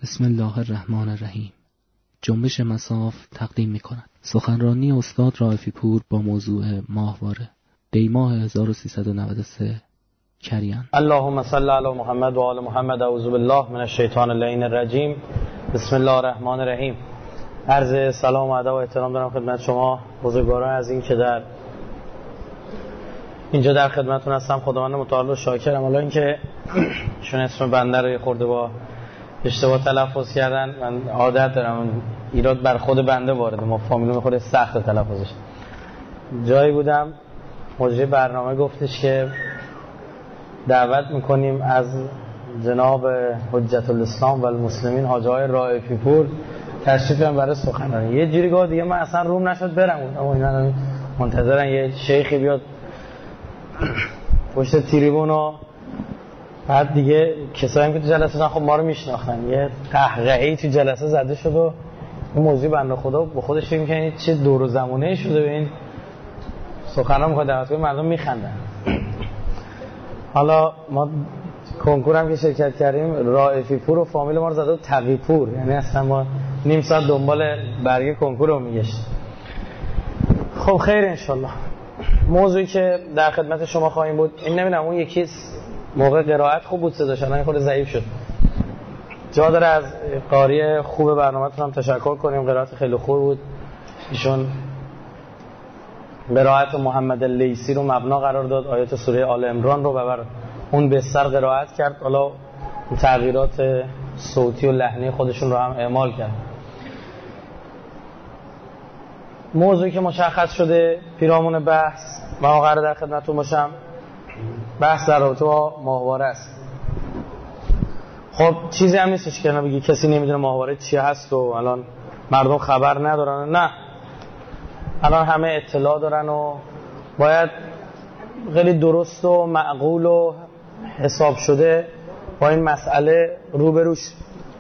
بسم الله الرحمن الرحیم. جنبش مصاف تقدیم می‌کند سخنرانی استاد رائفی پور با موضوع ماهواره دی ماه 1393 کریان. اللهم صل علی محمد و آل محمد. اعوذ بالله من الشیطان اللعین الرجیم. بسم الله الرحمن الرحیم. عرض سلام و ادب و احترام دارم خدمت شما بزرگواران از این که در اینجا در خدمتتون هستم. خداوند متعال و شاکرم. حالا اینکه چون اسم بنده رو خورده با اشتباه تلفظ کردن، من عادت دارم ایراد بر خود بنده وارده، ما فامیلم خود سخت تلفظش. جایی بودم مجری برنامه گفتش که دعوت میکنیم از جناب حجت الاسلام و المسلمین حاجی های رائفی پور تشریف بیارن برای سخنرانی. یه جوری گفت دیگه من اصلا روم نشد برم، اما اینا منتظرن یه شیخی بیاد پشت تریبون و بعد دیگه کسایی که تو جلسه بودن خب ما رو میشناختن، یه قهقهه‌ای تو جلسه زده شد و این موضوع بنده خدا به خودش فکر می‌کنه چه دور و زمانه‌ای شده به این سخنرانی می‌خواد دعوت کنه، مردم میخندن. حالا ما کنکور هم که شرکت کردیم رائفی پور و فامیل ما رو زده بود تقی پور، یعنی اصلا ما نیم ساعت دنبال برگه کنکور رو میگشتیم. خب خیر انشالله. موضوعی که در خدمت شما خواهیم بود این، نمیدونم اون یکی موقع قرائت خوب بود صداش، الان خود ضعیف شد. جا داره از قاری خوب برنامه‌تون هم تشکر کنیم، قرائت خیلی خوب بود. ایشون قرائت محمد اللیثی رو مبنا قرار داد، آیات سوره آل عمران رو بر اون بستر قرائت کرد، حالا تغییرات صوتی و لحنی خودشون رو هم اعمال کرد. موضوعی که مشخص شده پیرامون بحث و ما قرار در خدمتتون باشم، بحث در رابطه با ماهواره است. خب چیزی هم نیستش که بگی کسی نمیدونه ماهواره چی هست و الان مردم خبر ندارن، نه، الان همه اطلاع دارن و باید خیلی درست و معقول و حساب شده با این مسئله روبروش.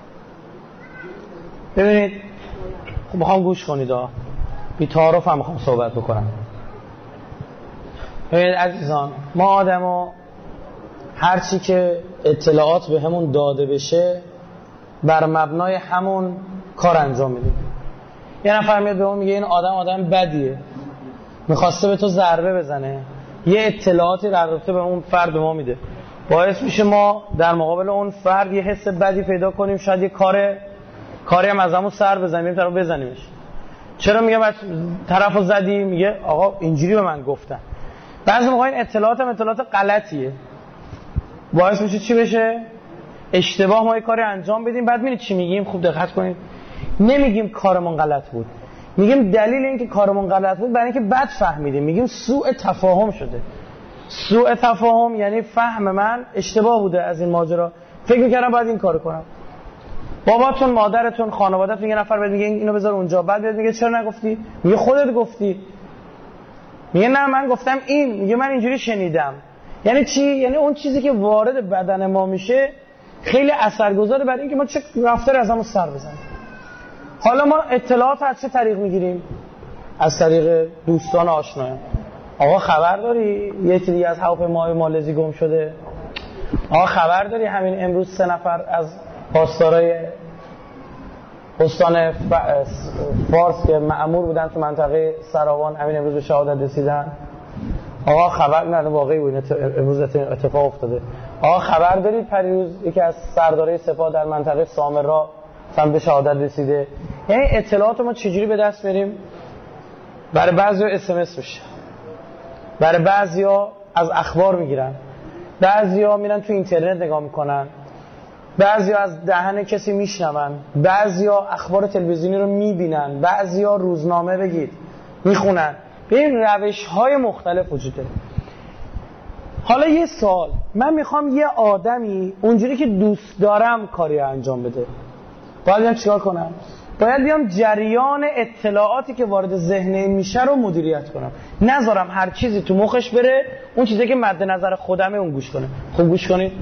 ببینید خب میخوام گوش کنید، بی تعارف هم میخوام صحبت بکنم. ببینید عزیزان، ما آدما هرچی که اطلاعات به همون داده بشه بر مبنای همون کار انجام میدیم. یه نفر میاد به ما میگه این آدم بدیه، میخواسته به تو ضربه بزنه، یه اطلاعاتی در رابطه به اون فرد به ما میده، باعث میشه ما در مقابل اون فرد یه حس بدی پیدا کنیم، شاید یه کاری هم از همون سر بزنیم، طرف بزنیمش. چرا میگم طرفو زدی؟ میگه آقا اینجوری به من گفتن. بعضی موقع این اطلاعات هم اطلاعات غلطیه، باعث میشه چی بشه؟ اشتباه ما یه کاری انجام بدیم. بعد میبینید چی میگیم؟ خوب دقت کنید، نمیگیم کارمون غلط بود، میگیم دلیل اینکه کارمون غلط بود برای اینکه بد فهمیدیم، میگیم سوء تفاهم شده. سوء تفاهم یعنی فهم من اشتباه بوده از این ماجرا، فکر میکردم باید این کارو کنم. باباتون، مادرتون، خانواده‌تون یه نفر بهت میگه اینو بذار اونجا، بعد بهت میگه چرا نگفتی؟ میگه خودت گفتی. میگه نه من گفتم این، میگه من اینجوری شنیدم. یعنی چی؟ یعنی اون چیزی که وارد بدن ما میشه خیلی اثرگذاره برای اینکه ما چه رفتاری از همون سر بزنیم. حالا ما اطلاعات از چه طریق میگیریم؟ از طریق دوستان و آشنایان. آقا خبر داری یه دیگه از هواپیمای مالزی گم شده؟ آقا خبر داری همین امروز 3 نفر از پاسدارای استان فارس که مأمور بودن تو منطقه سراوان همین امروز به شهادت رسیدن؟ آقا خبر نه، واقعی بود، امروز اتفاق افتاده. آقا خبر دارید پریروز یکی از سردارای سپاه در منطقه سامرا هم به شهادت رسیده؟ یعنی اطلاعات ما چجوری به دست بریم؟ برای بعضیا SMS میشه، برای بعضیا از اخبار میگیرن، بعضیا میرن تو اینترنت نگاه میکنن، بعضیا از دهن کسی میشنون، بعضیا اخبار تلویزیونی رو میبینن، بعضیا روزنامه بگید میخونن. این روش‌های مختلف وجود داره. حالا یه سوال، من میخوام یه آدمی اونجوری که دوست دارم کاری انجام بده، باید بیام چیکار کنم؟ باید بیام جریان اطلاعاتی که وارد ذهن میشه رو مدیریت کنم، نذارم هر چیزی تو مخش بره، اون چیزی که مد نظر خودمه اون گوش کنه. خوب گوش کنید،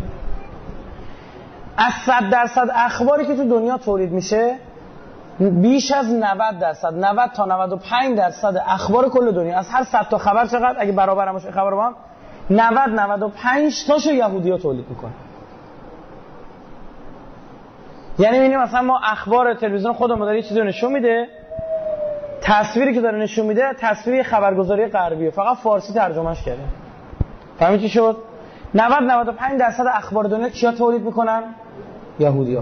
از 100% اخباری که تو دنیا تولید میشه بیش از 90%، 90 تا 95% اخبار کل دنیا، از هر 100 تا خبر چقدر اگه برابر باشه خبر با هم 95 تاشو یهودی‌ها تولید میکنن. یعنی می‌بینیم مثلا ما اخبار تلویزیون خودمون داره یه چیزی رو نشون میده، تصویری که داره نشون میده تصویری خبرگزاری غربیه، فقط فارسی ترجمهش کرده. فهمید چی شد؟ 90-95% اخبار دنیا کیا تولید میکنن؟ یهودی‌ها.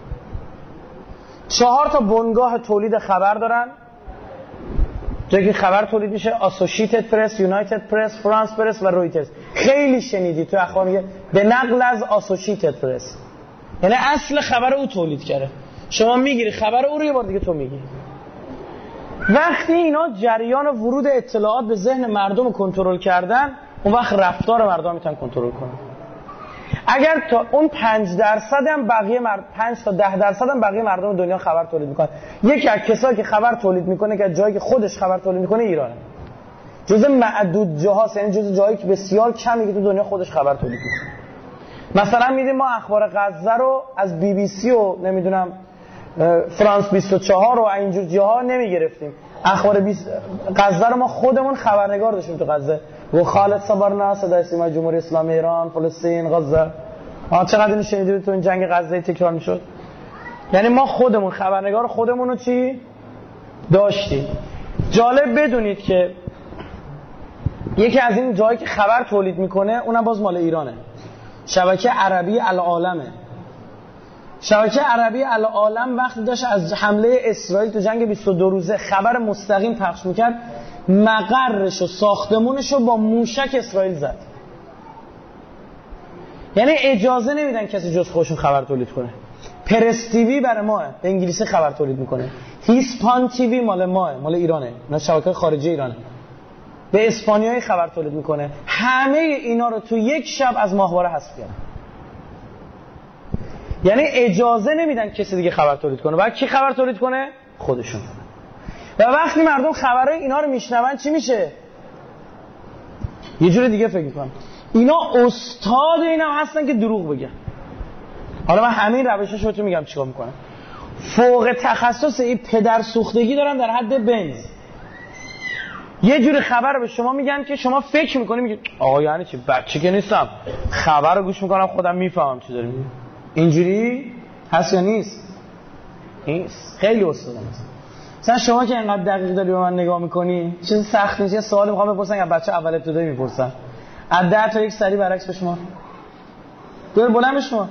4 تا بنگاه تولید خبر دارن. جایی که خبر تولید میشه: آسوشیتد پرس، یونایتد پرس، فرانس پرس و رویترز. خیلی شنیدی تو اخبار میگه به نقل از آسوشیتد پرس، یعنی اصل خبر او تولید کرده. شما میگیری خبر او رو یه بار دیگه تو میگی. وقتی اینا جریان ورود اطلاعات به ذهن مردم رو کنترل کردن، اون وقت رفتار مردم میتونن کنترل کنن. اگر تا اون 5% هم بقیه 5 تا 10% هم بقیه مردم دنیا خبر تولید میکنن. یکی از کسایی که خبر تولید میکنه که جایی که خودش خبر تولید میکنه ایرانه. جزء معدود جاهاست، یعنی جزء جایی که بسیار کمی که تو دنیا خودش خبر تولید میکنه. مثلا میدیم ما اخبار غزه رو از BBC و نمیدونم فرانس 24 و اینجور جاها نمیگرفتیم. اخبار غزه رو ما خودمون خبرنگار داشتیم تو غزه. و خالد صبرنا صدای سیمای جمهوری اسلامی ایران، فلسطین، غزه. چقدر اینو شنیدید تو این جنگ غزه تکرار میشد؟ یعنی ما خودمون خبرنگار خودمون رو چی داشتیم. جالب بدونید که یکی از این جایی که خبر تولید میکنه اونم باز مال ایرانه. شبکه عربی العالمه. شبکه عربی العالم وقتی داشت از حمله اسرائیل تو جنگ 22 روزه خبر مستقیم پخش میکرد، مقرش و ساختمونش رو با موشک اسرائیل زد. یعنی اجازه نمیدن کسی جز خودشون خبر تولید کنه. پرس تیوی برای ماه به انگلیسی خبر تولید میکنه. هیسپان تیوی مال ماه، مال ایرانه، اینا شبکه خارجی ایرانه. به اسپانیایی خبر تولید میکنه. همه اینا رو تو یک شب از ماهواره حذف کردن. یعنی اجازه نمیدن کسی دیگه خبر تولید کنه. باید کی خبر تولید کنه؟ خودشون. و وقتی مردم خبرای اینا رو میشنون چی میشه؟ یه جور دیگه فکر میکنن اینا استاد اینا هستن که دروغ بگن. حالا من همین روشاشو بهتون میگم چیکار میکنن. فوق تخصص این پدر سوختگی دارن در حد بنز. یه جور خبر به شما میگن که شما فکر میکنی میگی آقا یعنی چی؟ بچه که نیستم، خبر رو گوش میکنم خودم میفهمم چی داری میگی. اینجوری هست یا نیست؟ نیست. خیلی استاد است. مثلا شما که اینقدر دقیق داری به من نگاه میکنی، چیز سخت نیست. یه سوالی میخوام بپرسن یا بچه اول ابتدایی میپرسن. از 10 تا 1 سری برعکس به شما. دور بلند به شما.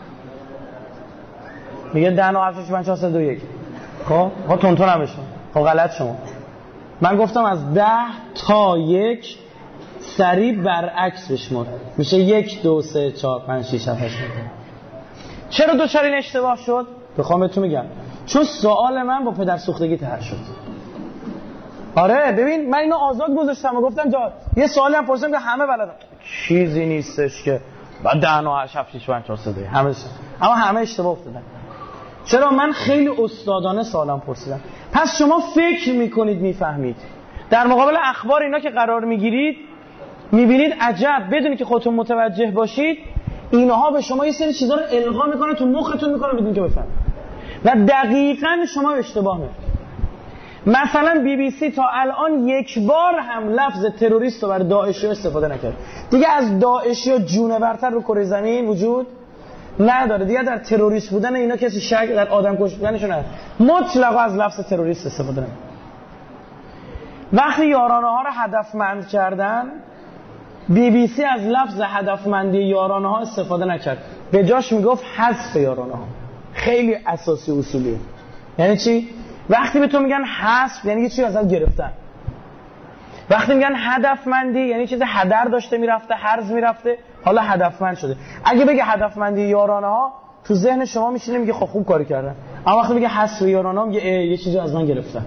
میگه 10 9 7 6 5 4 3 2 1. خب تونتون هم بشون. خب غلط شما. من گفتم از 10 تا 1 سری برعکس بشمار. میشه 1 2 3 4 5 6 7 8. چرا دوچار این اشتباه شد؟ بخوام بهتون میگم. چون سوال من با پدر سوختگی طرح شد. آره ببین من اینو آزاد گذاشتم و گفتم جا یه سوالی هم پرسیدم که همه بلدن. چیزی نیستش که بعد 10 9 8 6 5 4 3 2 اما همه اشتباه افتادن. چرا؟ من خیلی استادانه سوالم پرسیدم. پس شما فکر میکنید میفهمید. در مقابل اخبار اینا که قرار میگیرید میبینید عجب، بدونید که خودتون متوجه باشید اینها به شما یه سری چیزا رو القا میکنن تو مختون میکنن بدون که بفهمید و دقیقاً شما اشتباه میکنید. مثلا BBC تا الان یک بار هم لفظ تروریست رو برای داعشی استفاده نکرد. دیگه از داعشی و جونورتر رو کره زمین وجود نداره. دیگه در تروریست بودن اینا کسی شک در آدم کش بودنشون نداره. مطلقاً از لفظ تروریست استفاده نمیکنه. وقتی یارانه ها رو هدفمند کردن BBC از لفظ هدفمندی یارانه ها استفاده نکرد، به جاش میگفت حذف یارانه ها. خیلی اساسی اصولیه. یعنی چی؟ وقتی به تو میگن حذف یعنی یه چیزی ازت گرفتن. وقتی میگن هدفمندی یعنی چیز هدر داشته میرفته، هرز میرفته، حالا هدفمند شده. اگه بگه هدفمندی یارانه ها تو ذهن شما میشینه میگه خب خوب کاری کردن. اما وقتی میگه حذف یارانه ها میگه یه چیزی از من گرفتن.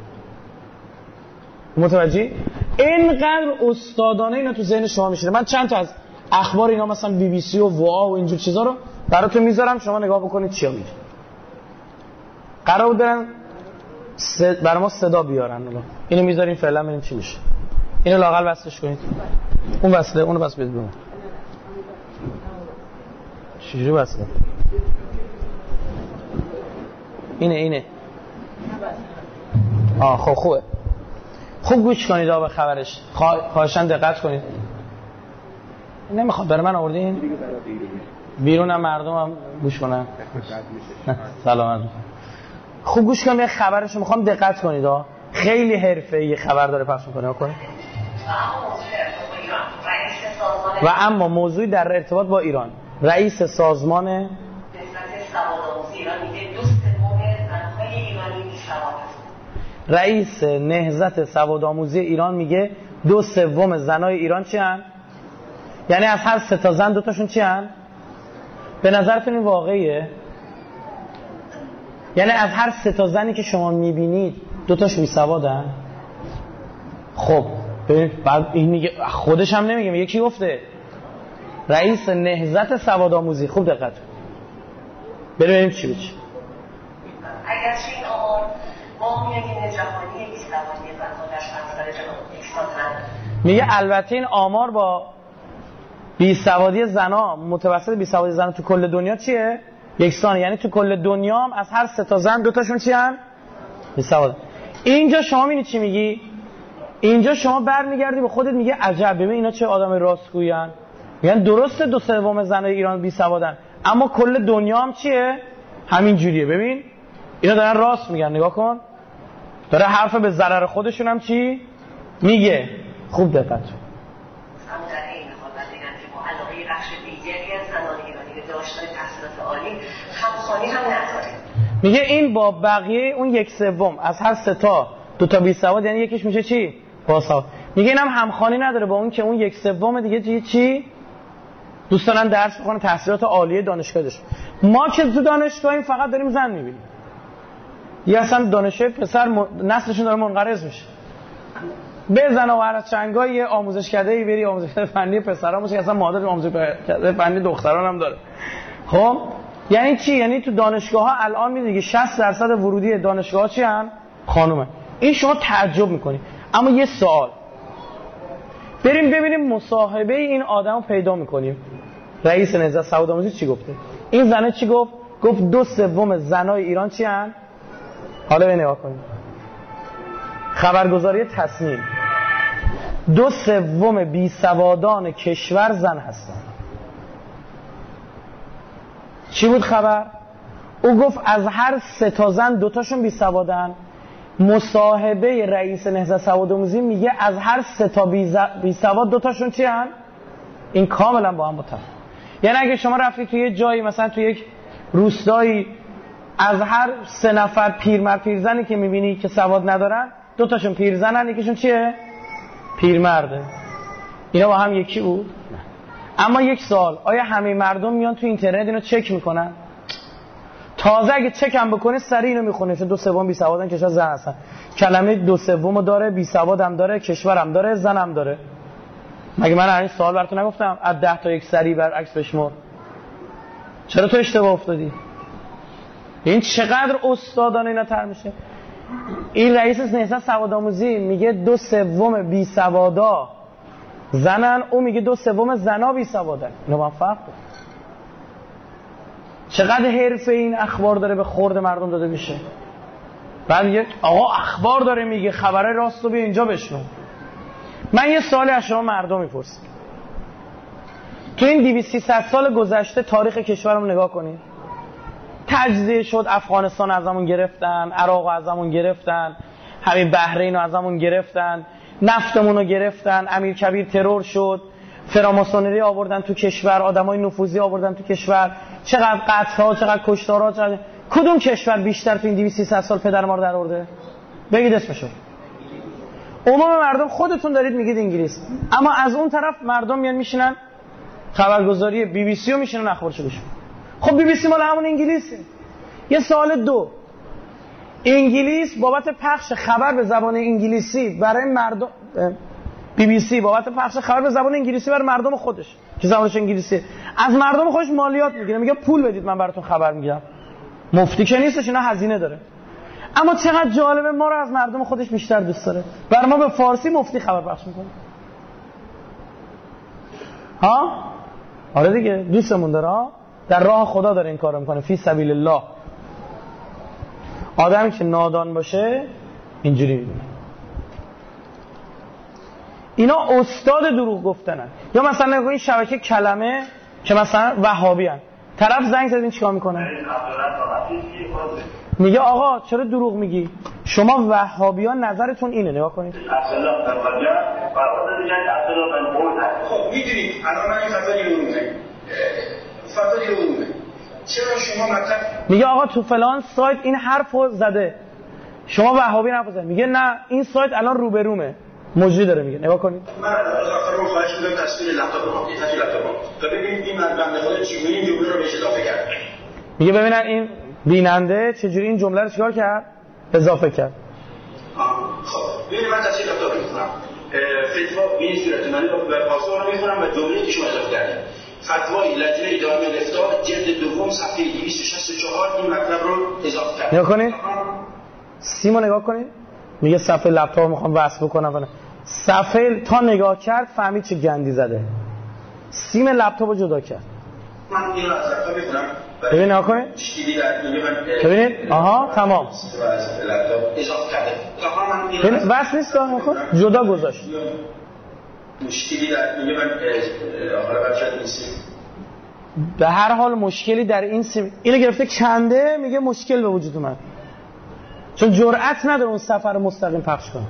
متوجهی؟ اینقدر استادانه اینا تو ذهن شما میشینه. من چند تا از اخبار اینا مثلا BBC و وا و اینجور چیزا رو براتون میذارم شما نگاه بکنید چیا میگه. قرار بود برن برای ما صدا بیارن. اینو میذاریم فعلا ببینیم چی میشه. اینو لااقل وصلش کنید. اون وصله، اونو بس بدید بهم. چجوری وصله؟ اینه. خب خوبه. خوب گوش کنید به خبرش. خواهشاً دقت کنید. نمیخواد برای من آوردین؟ بیرونم مردم هم گوش کنن. سلامت. خوب گوش کنید، خبرشو میخوام دقت کنید ها. خیلی حرفه‌ای خبر داره پخش میکنه. و اما موضوعی در ارتباط با ایران، رئیس سازمان نهضت سوادآموزی ایران میگه 2/3 زن‌های ایرانی بی‌سواد هستند. رئیس نهضت سوادآموزی ایران میگه 2/3 زنای ایران چی هن؟ یعنی از هر 3 تا زن 2 تاشون چی هن؟ به نظرتون این واقعیه؟ یعنی از هر 3 تا زنی که شما میبینید 2 تاش بی‌سوادن؟ خب ببینید بعد این میگه، خودش هم نمیگه، میگه کی گفته؟ رئیس نهضت سوادآموزی. خوب دقت کنید بریم چی بچه. اگرچه این آمار ما میگیم جهانی بی‌سوادی زن‌ها در 5 سال جهان میگه البته این آمار با بی‌سوادی زن‌ها، متوسط بی‌سوادی زن‌ها تو کل دنیا چیه؟ یکسانه. یعنی تو کل دنیا هم از هر 3 تا زن 2 تاشون چی ان؟ بی‌سواد. اینجا شما می‌بینید چی میگی؟ اینجا شما برمیگردی به خودت میگه عجب، ببین اینا چه آدم راستگویان. یعنی درسته 2/3 زنای ایران بی‌سوادن، اما کل دنیا هم چیه؟ همین جوریه. ببین اینا دارن راست میگن، نگاه کن، داره حرف به ضرر خودشون هم چی میگه. خوب دقت کن. میگه این با بقیه اون 1/3 از هر 3 تا 2 تا بی‌سواد، یعنی یکیش میشه چی؟ باسواد. میگه اینم همخوانی نداره با اون که اون 1/3 دیگه چی؟ دوست دارن درس بخونن، تحصیلات عالیه دانشگاه داشت. ما که تو دانشگاهیم فقط داریم زن میبینیم. یه اصلا دانشگاه پسر نسلشون داره منقرض میشه. بزن و هر چنگای آموزشکده‌ای بری آموزشکده فنی پسرا باشه، اصلا مادر آموزشکده فنی دختران هم داره. خب یعنی چی؟ یعنی تو دانشگاه‌ها الان می‌بینی که 60% ورودی دانشگاه‌ها چی ان؟ خانومه. این شما تعجب می‌کنی. اما یه سوال، بریم ببینیم مصاحبه این آدمو پیدا می‌کنیم. رئیس نهضت سوادآموزی چی گفته؟ این زنه چی گفت؟ گفت 2/3 زنای ایران چی ان؟ حالا به نگاه کنید. خبرگزاری تصمیم، 2/3 بی‌سوادان کشور زن هستن. چی بود خبر؟ او گفت از هر 3 تا زن 2 تاشون بی‌سوادن. مصاحبه رئیس نهضت سوادآموزی میگه از هر 3 تا بی‌سواد 2 تاشون چی هن؟ این کاملا با هم متفاوته. یعنی اگه شما رفتی توی یه جایی، مثلا توی یک روستایی، از هر 3 نفر پیرمرد پیرزنی که میبینی که سواد ندارن، 2 تاشون پیرزنن، یکیشون چیه؟ پیرمرده. اینا با هم یکی بود؟ نه. اما یک سوال، آیا همه مردم میان تو اینترنت اینو چک میکنن؟ تازه اگه چک هم بکنه سریع اینو میخونه، چون 2/3 بی‌سوادن کشور زن هستن. کلمه 2/3 داره، بی‌سواد هم داره، کشور هم داره، زن هم داره. مگه من این سوال براتون نگفتم از 10 تا یک سریع برعکس بشمر؟ چرا تو اشتباه افتادی؟ این چقدر استادانه اینا تر میشه. این رئیس نهضت سوادآموزی میگه 2/3 بی‌سوادا زنن، او میگه 2/3 زنا بی‌سوادن. اینا با هم فرق داره. چقدر حرفه این اخبار داره به خورد مردم داده میشه. بعد میگه آقا اخبار داره میگه، خبره راست رو بیا اینجا بشنو. من یه سوالی از شما مردم میپرسم، تو این 200-300 سال گذشته تاریخ کشورمون نگاه کنید. تجزیه شد، افغانستان ازمون گرفتن، عراق ازمون گرفتن، همین بحرین ازمون گرفتن، نفتمون رو گرفتن، امیرکبیر ترور شد، فراماسونری آوردن تو کشور، آدمای نفوذی آوردن تو کشور، چقدر قتل‌ها، چقدر کشتارها، چقدر... کدوم کشور بیشتر تو این 200-300 سال پدر ما رو در آورده؟ بگید اسمشو. عموم مردم خودتون دارید میگید انگلیس، اما از اون طرف مردم میان میشینن خبرگزاری BBC رو میشینن اخبارشو گوش. خب BBC مال همون انگلیسه. یه سوال دو، انگلیس بابت پخش خبر به زبان انگلیسی برای مردم، BBC بابت پخش خبر به زبان انگلیسی برای مردم خودش که زبانش انگلیسی، از مردم خودش مالیات میگیره، میگه پول بدید من براتون خبر میگیرم. مفتی که نیستش، اینا هزینه داره. اما چقدر جالبه، ما رو از مردم خودش بیشتر دوست داره. برای ما به فارسی مفتی خبر پخش میکنه. ها؟ آره دیگه، دوستمون داره ها؟ در راه خدا داره این کارو میکنه، فی سبیل الله. آدمی که نادان باشه اینجوری میدونه. اینا استاد دروغ گفتنن. یا مثلا این شبکه کلمه که مثلا وهابی ان، طرف زنگ زدین چیکار میکنه؟ میگه آقا چرا دروغ میگی؟ شما وهابیان نظرتون اینه. نگاه کنید. خب میدونید الان من این فتوی علومه چرا شما مطلب میگه آقا تو فلان سایت این حرفو زده، شما وهابی نپذیرید. میگه نه این سایت الان رو به رومه، مجری داره میگه. نگاه کنید. من از آخرام خواهش می‌کنم تصویر لپتاپ رو تصویر لپتاپ تا ببینید این بنده خدا چجوری این جمله رو بهش اضافه کرد. میگه ببینن این بیننده چجوری این جمله رو چیکار کرد؟ اضافه کرد. خب ببینید من تصویر لپتاپ رو می‌خونم. فتوا به این صورت من پاسخ رو می‌خونم و جمله‌ای که شما اضافه کردید. فتوای لجنه دائمه الافتاء جلد دوم صفحه 264 این مطلب رو اضافه کرد. نگاه کنید. سیمو نگاه کنید. میگه صفحه لپتاپ میخوام وصل بکنم. صفحه تا نگاه کرد فهمید چه گندی زده. سیم لپتاپو جدا کرد. من این رو از لپتاپ می‌خونم. ببین نگاه کنید. ببینید آها تمام. لپتاپ اضافه کرده. ببین وصل نیست که جدا گذاشت. مشکلی در میگه من حالا برشاد این سیم به هر حال مشکلی در این سیم اینو گرفته کنده. میگه مشکل به وجود اومد چون جرأت نداره اون سفر مستقیم پخش کنه.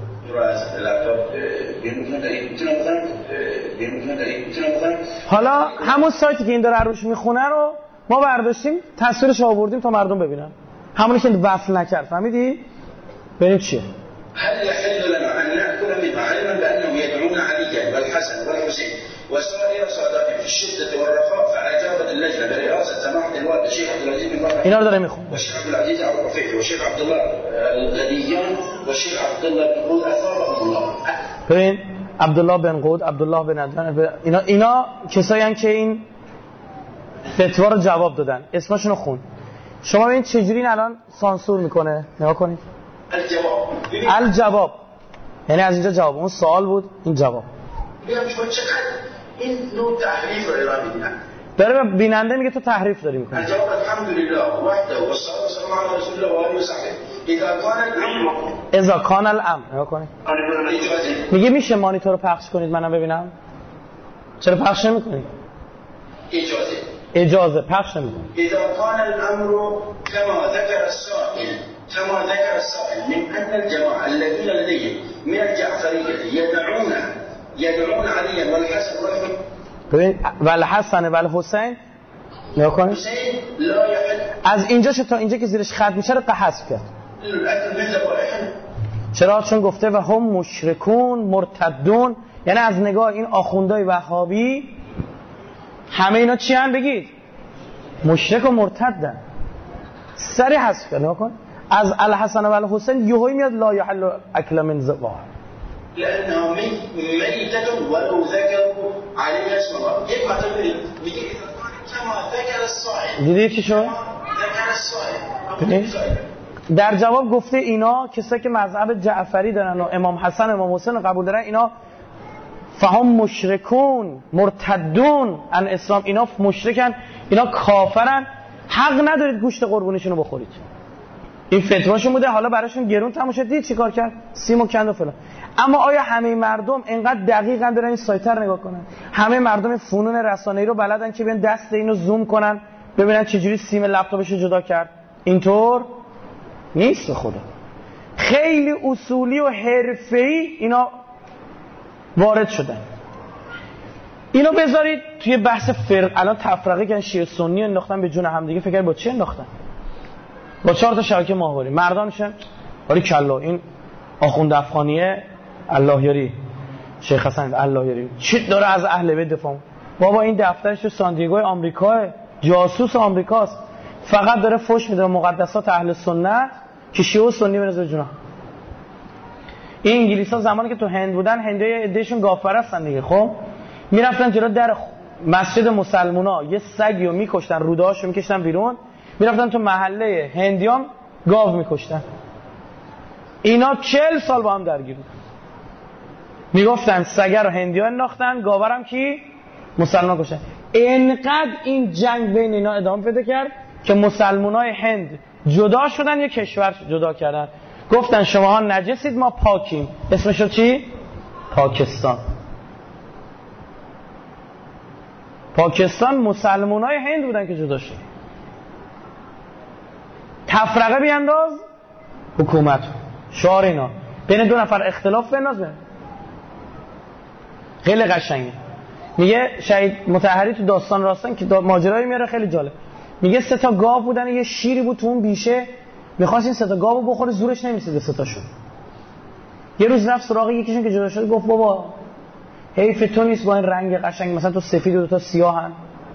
حالا همون سایتی که این داره روش میخونه رو ما برداشتیم تصویرش آوردیم تا مردم ببینن، همونی که وصل نکرد. فهمیدی؟ ببینیم چیه. هل يحل لنا أن نأكل منها علما بأنهم يدعون عليا والحسن والحسين وسائر ساداتهم في الشدة والرخاء فأجابت اللجنة برئاسة سماحة الوالد الشيخ عبد العزيز بن باز اینا رو داره میخونه. والشيخ عبد العزيز عبد الرفيع والشيخ عبد الله الغديان والشيخ عبد الله بن قود أثابهم الله. ببین عبدالله بن قود، عبدالله بن عدنان، اینا کسایی هستن که این فتوا رو جواب دادن. اسمشون رو خون. شما ببین چجوری این الان سانسور میکنه. نگاه کنید. الجواب یعنی از اینجا جواب، اون سوال بود این جواب. ببین شما چقدر این نوع تحریف رو ارائه میدن. داره به بیننده میگه تو تحریف داری میکنی. الجواب الحمدلله وحده و الصلاه والسلام علی رسول الله و آله و صحبه اذا کان الامر. نگاه کنید. میگه میشه مانیتور رو پخش کنید منم ببینم؟ چرا پخش نمیکنید؟ اجازه پخش نمیکنید. اذا کان الامر كما ذكر السائل من أن الجماعة الذين لديهم من الجعفرية يدعون عليا والحسن والحسين ببین والحسن والحسین. نگاه کنید. از اینجا تا اینجا که زیرش خط میشه رو حذف کرد. چرا؟ چون گفته و هم مشرکون مرتدون، یعنی از نگاه این آخوندهای وهابی همه اینا چی هم بگید؟ مشرک و مرتدن. سری حذف کرد. نگاه کن. از الحسن و الحسین یهویی میاد لا یحل اکل من ذبح لانها میتة ولو ذکروا علیه اسم الله. یک مطلب میگه کما ذکر الصائل. دیدی چی شد؟ ذکر الصائل. در جواب گفته اینا کسایی که مذهب جعفری دارن و امام حسن امام حسین قبول دارن اینا فهم مشرکون مرتدون عن اسلام، اینا مشرکن، اینا کافرن، حق ندارید گوشت قربونیشون رو بخورید. این فتواشون بوده. حالا براشون گرون تموم شد. دید چیکار کرد؟ سیمو کند و فلان. اما آیا همه مردم اینقدر دقیقاً برن این سایت رو نگاه کنن؟ همه مردم فنون رسانه‌ای رو بلدن که بیان دست اینو زوم کنن ببینن چجوری سیم لپتاپش رو جدا کرد؟ اینطور نیست. خدا خیلی اصولی و حرفه‌ای اینا وارد شدن. اینو بذارید توی بحث فرق. الان تفرقه که شیعه سنی انداختن به جون هم دیگه، فکر با چی انداختن؟ با 4 تا شبکه ماهواره. مردانشن ولی کلا این آخوند افغانیه اللهیاری شیخ حسن اللهیاری چی داره از اهل بیت دفاع؟ بابا این دفترش تو سان دیگو آمریکا، جاسوس آمریکاست، فقط داره فحش میده مقدسات اهل سنت که شیعه و سنی بنظر جونا. این انگلیسا زمانی که تو هند بودن، هندیای عدهشون گاوپرستن دیگه، خب میرفتن جلو در مسجد مسلمونا یه سگیو میکشتن، رودهاشو میکشتن بیرون، میرفتن تو محله هندیام گاو میکشتن. اینا 40 سال با هم درگیر بودن. میگفتن سگه رو هندی‌ها انداختن، گاورم کی؟ مسلمان کشتن. اینقدر این جنگ بین اینا ادامه پیدا کرد که مسلمانای هند جدا شدن، یه کشور جدا کردن، گفتن شماها نجسید ما پاکیم. اسمش رو چی؟ پاکستان. پاکستان مسلمانای هند بودن که جدا شد. تفرقه بیانداز حکومت شعار اینا بین دو نفر اختلاف بندازه. خیلی قشنگه. میگه شهید مطهری تو داستان راستن که ماجرایی میاره خیلی جالب. میگه 3 تا گاو بودن، یه شیری بود تو اون بیشه، می‌خواست این 3 تا گاوو بخوره، زورش نمی‌رسید 3 تاشون. یه روز رفت سراغ یکیشون که جدا شد، گفت بابا حیف تو نیست با این رنگ قشنگ، مثلا تو سفید و 2 تا سیاهن.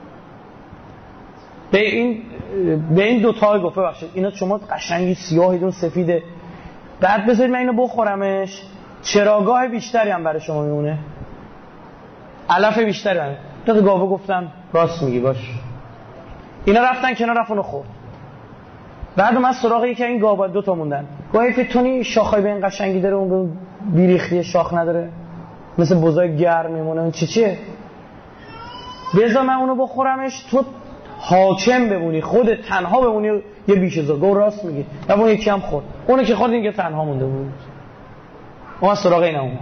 به این 2 تا گفت ببخشید اینا شما قشنگی سیاهید اون سفیده، بعد بذارید من اینو بخورمش، چراگاه بیشتری هم برای شما میمونه، علف بیشتری هم. 2 تا گاو گفتن راست میگی باش. اینا رفتن کنار، رفت اونو خورد. بعد من سراغ یکی این گاوا 2 تا موندن. گاهی فتونی شاخای به این قشنگی داره، اون بیریختی شاخ نداره، مثل بزای گرم میمونه. اون چیه؟ بذار من اونو بخورمش، تو حاکم بمونی، خودت تنها بمونی. یه بیشه زا گو راست میگی. و اون یکی هم خورد. اونو که خورد اینکه تنها مونده بود. اون سراغ اینا اومد.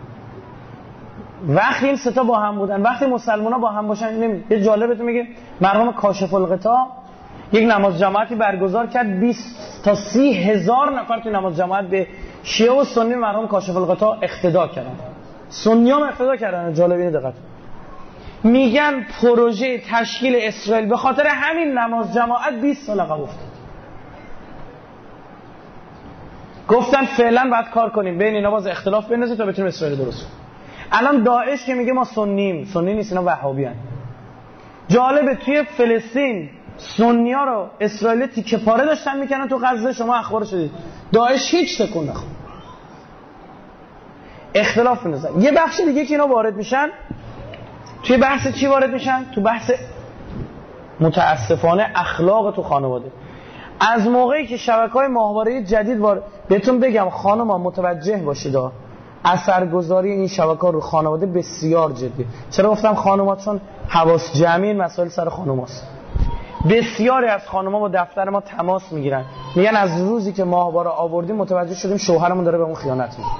وقتی این 3 تا با هم بودن، وقتی مسلمان‌ها با هم باشن، نمی‌دونم. یه جالبه میگه مرحوم کاشف الغطا یک نماز جماعتی برگزار کرد، 20 تا 30 هزار نفر تو نماز جماعت به شیعه و سنی مرحوم کاشف الغطا اقتدا کردن. سنی هم اقتدا کردن. جالب اینه دقت. میگن پروژه تشکیل اسرائیل به خاطر همین نماز جماعت 20 سال عقب افتاد. گفتن فعلا باید کار کنیم بین اینا باز اختلاف بندازیم تا بتونیم اسرائیل درست کنیم. الان داعش که میگه ما سنی نیست، اینا وهابی ان. جالبه توی فلسطین سنی‌ها رو اسرائیل تیکه پاره داشتن میکنن، تو غزه شما اخبار شدید داعش هیچ تکون نخورد. اختلاف بندازن. یه بخش دیگه که اینا وارد میشن، توی بحث چی وارد میشن؟ تو بحث متاسفانه اخلاق تو خانواده. از موقعی که شبکه‌های ماهواره جدید بهتون بگم خانم‌ها متوجه باشید، اثرگذاری این شبکه‌ها رو خانواده بسیار جدی. چرا گفتم خانم‌ها؟ چون حواس جمعی مسائل سر خانم‌هاست. بسیاری از خانم‌ها با دفتر ما تماس میگیرن، میگن از روزی که ماهواره آوردیم متوجه شدیم شوهرمون داره به اون خیانت میکنه.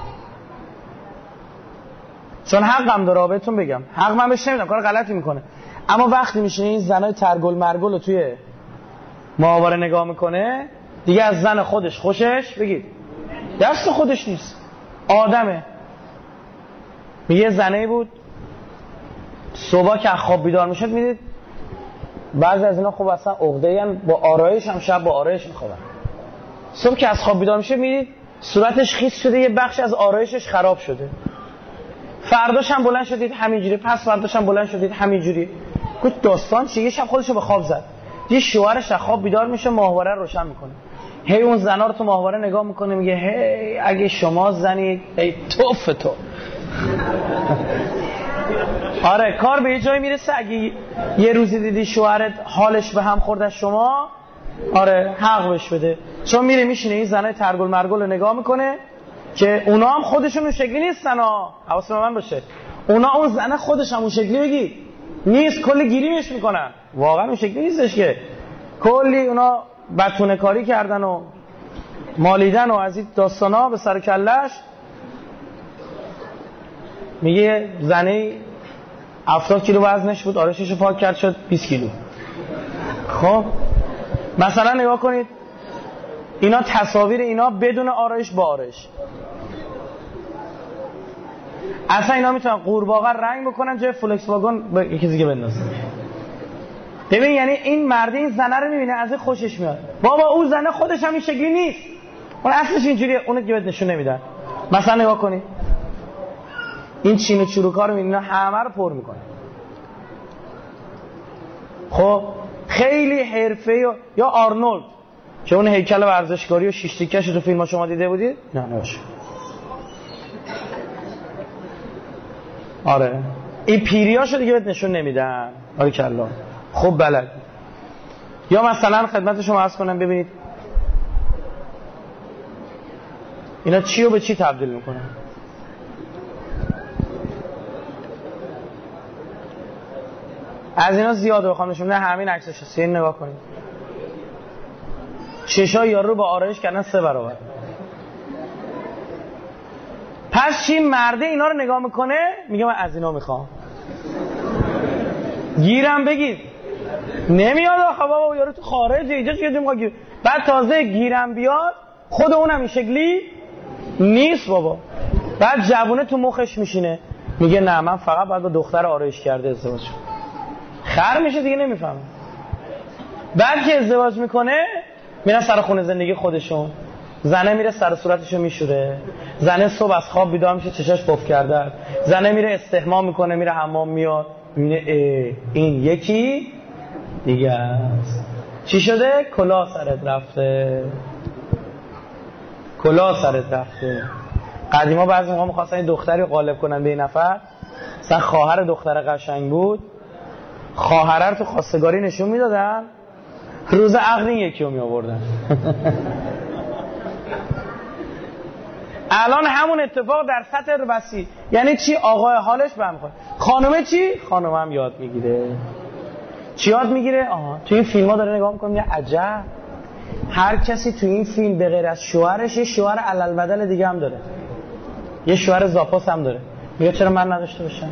چون حقم داره، بهتون بگم حق من بهش نمیدم، کار غلطی میکنه، اما وقتی میشینه این زنای ترگل مرگل رو توی ماهواره نگاه میکنه، دیگه از زن خودش خوشش بگید دست خودش نیست، آدمه. میگه زنه بود صبح که خواب بیدار میشد، میدید بعضی از اینا خب اصلا عقده‌این، با آرایش هم شب با آرایش میخوابن. صبح که از خواب بیدار میشه میدید صورتش خیس شده، یه بخش از آرایشش خراب شده. فرداش هم بلند شدید همینجوری، پس فرداش هم بلند شدید همینجوری. گفت داستان چیه؟ یه شب خودشو به خواب زد، یه شوهرش از خواب بیدار میشه، ماهواره رو روشن میکنه، هی اون زنا رو تو ماهواره نگاه میکنه، میگه هی اگه شما زنید ای توف تو. آره کار به یه جایی میرسه اگه یه روزی دیدی شوهرت حالش به هم خورده شما، آره حق بهش بده. چون میره میشینه این زنای ترگل مرگل رو نگاه میکنه که اونا هم خودشون اون شکلی نیستن ها، حواستون من باشه. اونا اون زنه خودش هم اون شکلی بگی نیست، کلی گیریمش میکنن، واقعا اون شکلی نیستش که، کلی اونا بتونه کاری کردن و مالیدن و از این داستانا به سر کلش. میگه زنه 70 کیلو وزنش بود، آرایشش پاک کرد شد 20 کیلو. خب مثلا نگاه کنید اینا تصاویر اینا بدون آرایش با آرایش. اصلا اینا میتونن قورباغه رنگ بکنن جای فولکس واگن به یکی دیگه بندازن. ببین یعنی این مرد این زنه رو میبینه از این خوشش میاد. بابا اون زنه خودش هم این شکلی نیست، اون اصلش اینجوریه، اونو دیگه بهت نشون نمیدن. مثلا نگاه کنید این چین و چروکا رو میبینن، همه رو پر میکنه. خب خیلی حرفه‌ای یا آرنولد که اون هیکل ورزشکاری و شیش تیکش تو فیلم‌ها شما دیده بودید؟ نه باشه. آره این پیریاشو دیگه بهت نشون نمیدن. باریکلا خوب بلد. یا مثلا خدمت شما عرض کنم ببینید اینا چی رو به چی تبدیل میکنن. از اینا زیاد بخوام نشون بدم، همین عکسش هست، این نگاه کنید. چشای یارو رو با آرایش کردن 3 برابر. پس چی مرده اینا رو نگاه میکنه میگه من از اینا میخوام. گیرم بگید نمیاد آخه بابا یارو تو خارجه اینجا چه جمعه گیر. بعد تازه گیرم بیاد خود اونم این شکلی نیست بابا. بعد جوونه تو مخش میشینه میگه نه من فقط باید با دختر آرایش کرده ازدواج کنم. خر میشه دیگه نمیفهمه. بعد که ازدواج میکنه میرن سر خونه زندگی خودشون. زنه میره سر صورتشو میشوره، زنه صبح از خواب بیدار میشه چشاش پف کرده، زنه میره استحمام میکنه میره حمام میاد میبینه این یکی دیگه است. چی شده؟ کلاه سرت رفته. کلاه سرت رفته. قدیما بعضی موقع می‌خواستن یه دختری غالب کنن به این نفر، مثلا خواهر دختر قشنگ بود، خواهر رو تو خواستگاری نشون میدادن، روز عقد این یکی رو می آوردن. الان همون اتفاق در سطح وسیع. یعنی چی؟ آقای حالش بهم می‌خوره. خانومه چی؟ خانومه هم یاد میگیره. چی یاد میگیره؟ تو این فیلم‌ها داره نگاه می‌کنه میگه عجب هر کسی تو این فیلم به غیر از شوهرش یه شوهر علالبدل دیگه هم داره، یه شوهر زاپاس هم داره. میگه چرا من نداشته باشم؟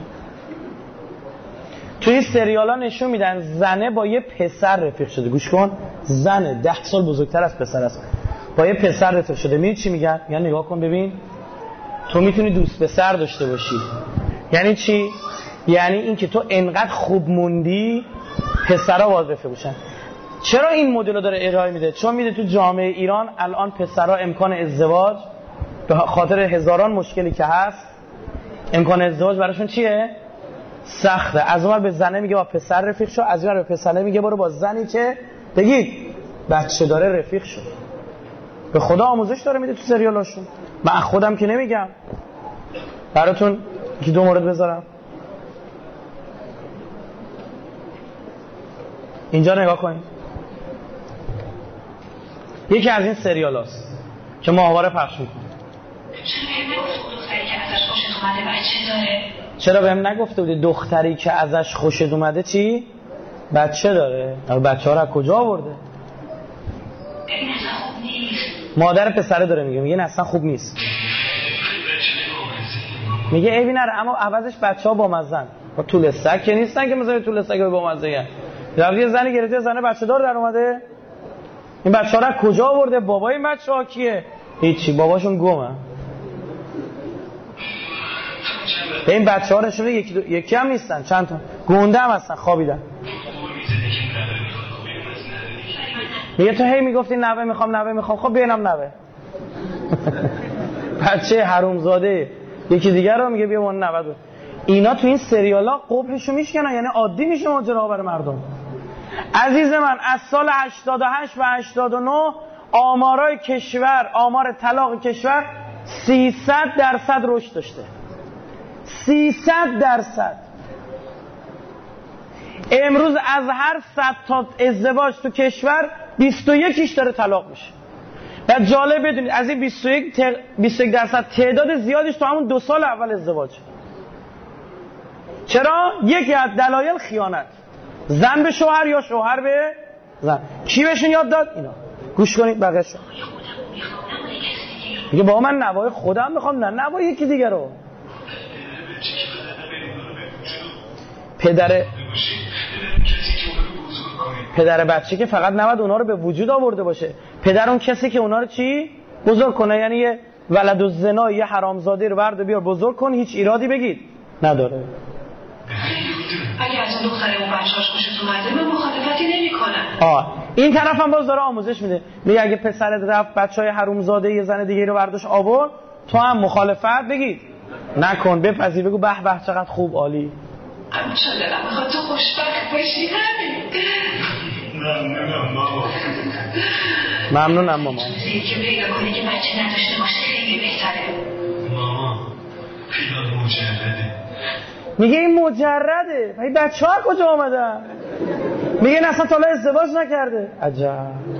تو این سریالا نشون میدن زنه با یه پسر رفیق شده. گوش کن، زنه 10 سال بزرگتر از پسر است، با یه پسر رفیق شده. می‌بینی چی میگن؟ یعنی نگاه کن ببین تو میتونی دوست پسر داشته باشی. یعنی چی؟ یعنی این که تو انقدر خوب موندی پسرها باز رفیق بشن. چرا این مدل رو داره ارائه میده؟ چون میده تو جامعه ایران الان پسرها امکان ازدواج به خاطر هزاران مشکلی که هست امکان ازدواج براشون چیه؟ سخته. از اون به زنه میگه با پسر رفیق شو، از اون به پسره میگه برو با زنی که بگید بچه داره رفیق شو. به خدا آموزش داره میده تو سریالاشون. من خودم که نمیگم، براتون که 2 مورد بذارم. اینجا نگاه کنید، یکی از این سریال هاست که ماهواره پخش میکنه. چرا بهم نگفته بودی دختری که ازش خوشت اومده چی؟ بچه داره. بچه ها رو از کجا آورده؟ مادر پسره داره میگه نه اصلا خوب نیست. میگه ایوی نره، اما عوضش بچه ها با مزن با طول سگ که نیستن که مثلا طول سگ با مزه هن. یه زنی گرفته زنه بچه دار در اومده. این بچه ها رو کجا آورده؟ بابای این بچه ها کیه؟ هیچی، باباشون گمه. این بچه ها نشونه یکی هم نیستن، چند تا گنده هم هستن خوابیدن. میگه تو هی میگفتی نوه میخوام، خب بینم نوه. بچه حرومزاده یکی دیگر رو میگه بیا اون 90. اینا تو این سریالا قبحشو میشکنن، یعنی عادی میشه ماجراها برای مردم. عزیز من از سال 88 و 89 آمارای کشور، آمار طلاق کشور 300% رشد داشته. 300%. امروز از هر 100 تا ازدواج تو کشور 21ش داره طلاق میشه. و جالب بدونید از این 21% تعداد زیادیش تو همون 2 سال اول ازدواج. چرا؟ یکی از دلایل خیانت، زن به شوهر یا شوهر به زن. کی بهشون یاد داد؟ اینا. گوش کنید بقیه‌شو. میگه بابا من نوای خودم میخوام، نه نوای یکی دیگه رو. پدر بچه که فقط نباید اونا رو به وجود آورده باشه، پدر اون کسی که اونا رو چی؟ بزرگ کنه. یعنی یه ولد الزنا، یه حرامزاده رو برد بیار بزرگ کن، هیچ ایرادی بگید نداره. اگه از اون دختره اون بچه‌اش خوشت اومده من مخالفتی نمی‌کنم. این طرف هم باز داره آموزش میده. میگه اگه پسرت رفت بچهای حرومزاده یه زن دیگه رو برداشت آورد، تو هم مخالفت بگید نکن، بپذیر، بگو به به چقدر خوب، عالی. اما چون دلم میخواد تو خوشبخت باشی همین. ممنونم بابا. ممنونم مامان. چیزی که پیدا کنی که بچه نداشته باشه خیلی بهتره. ماما خیلی مجرده. میگه این مجرده. این بچه ها کجا آمدن؟ میگه اصلا تا حالا ازدواج نکرده. عجب.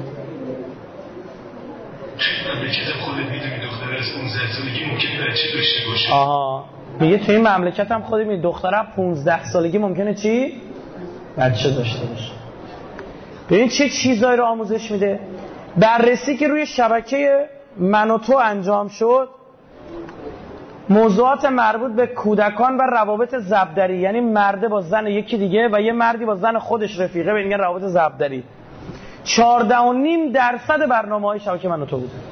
مملکت خودت میدونی دختر از 15 سالگی ممکنه بچه داشته باشه. میگه توی این مملکت هم خودت میدونی دختر از 15 سالگی ممکنه چی؟ بچه داشته باشه. ببین چه چیزایی رو آموزش میده. بررسی که روی شبکه من و تو انجام شد، موضوعات مربوط به کودکان و روابط زبدری، یعنی مرده با زن یکی دیگه و یه مردی با زن خودش رفیقه، به میگن روابط زبدری. 14.5% برنامه‌های شبکه من و تو بود.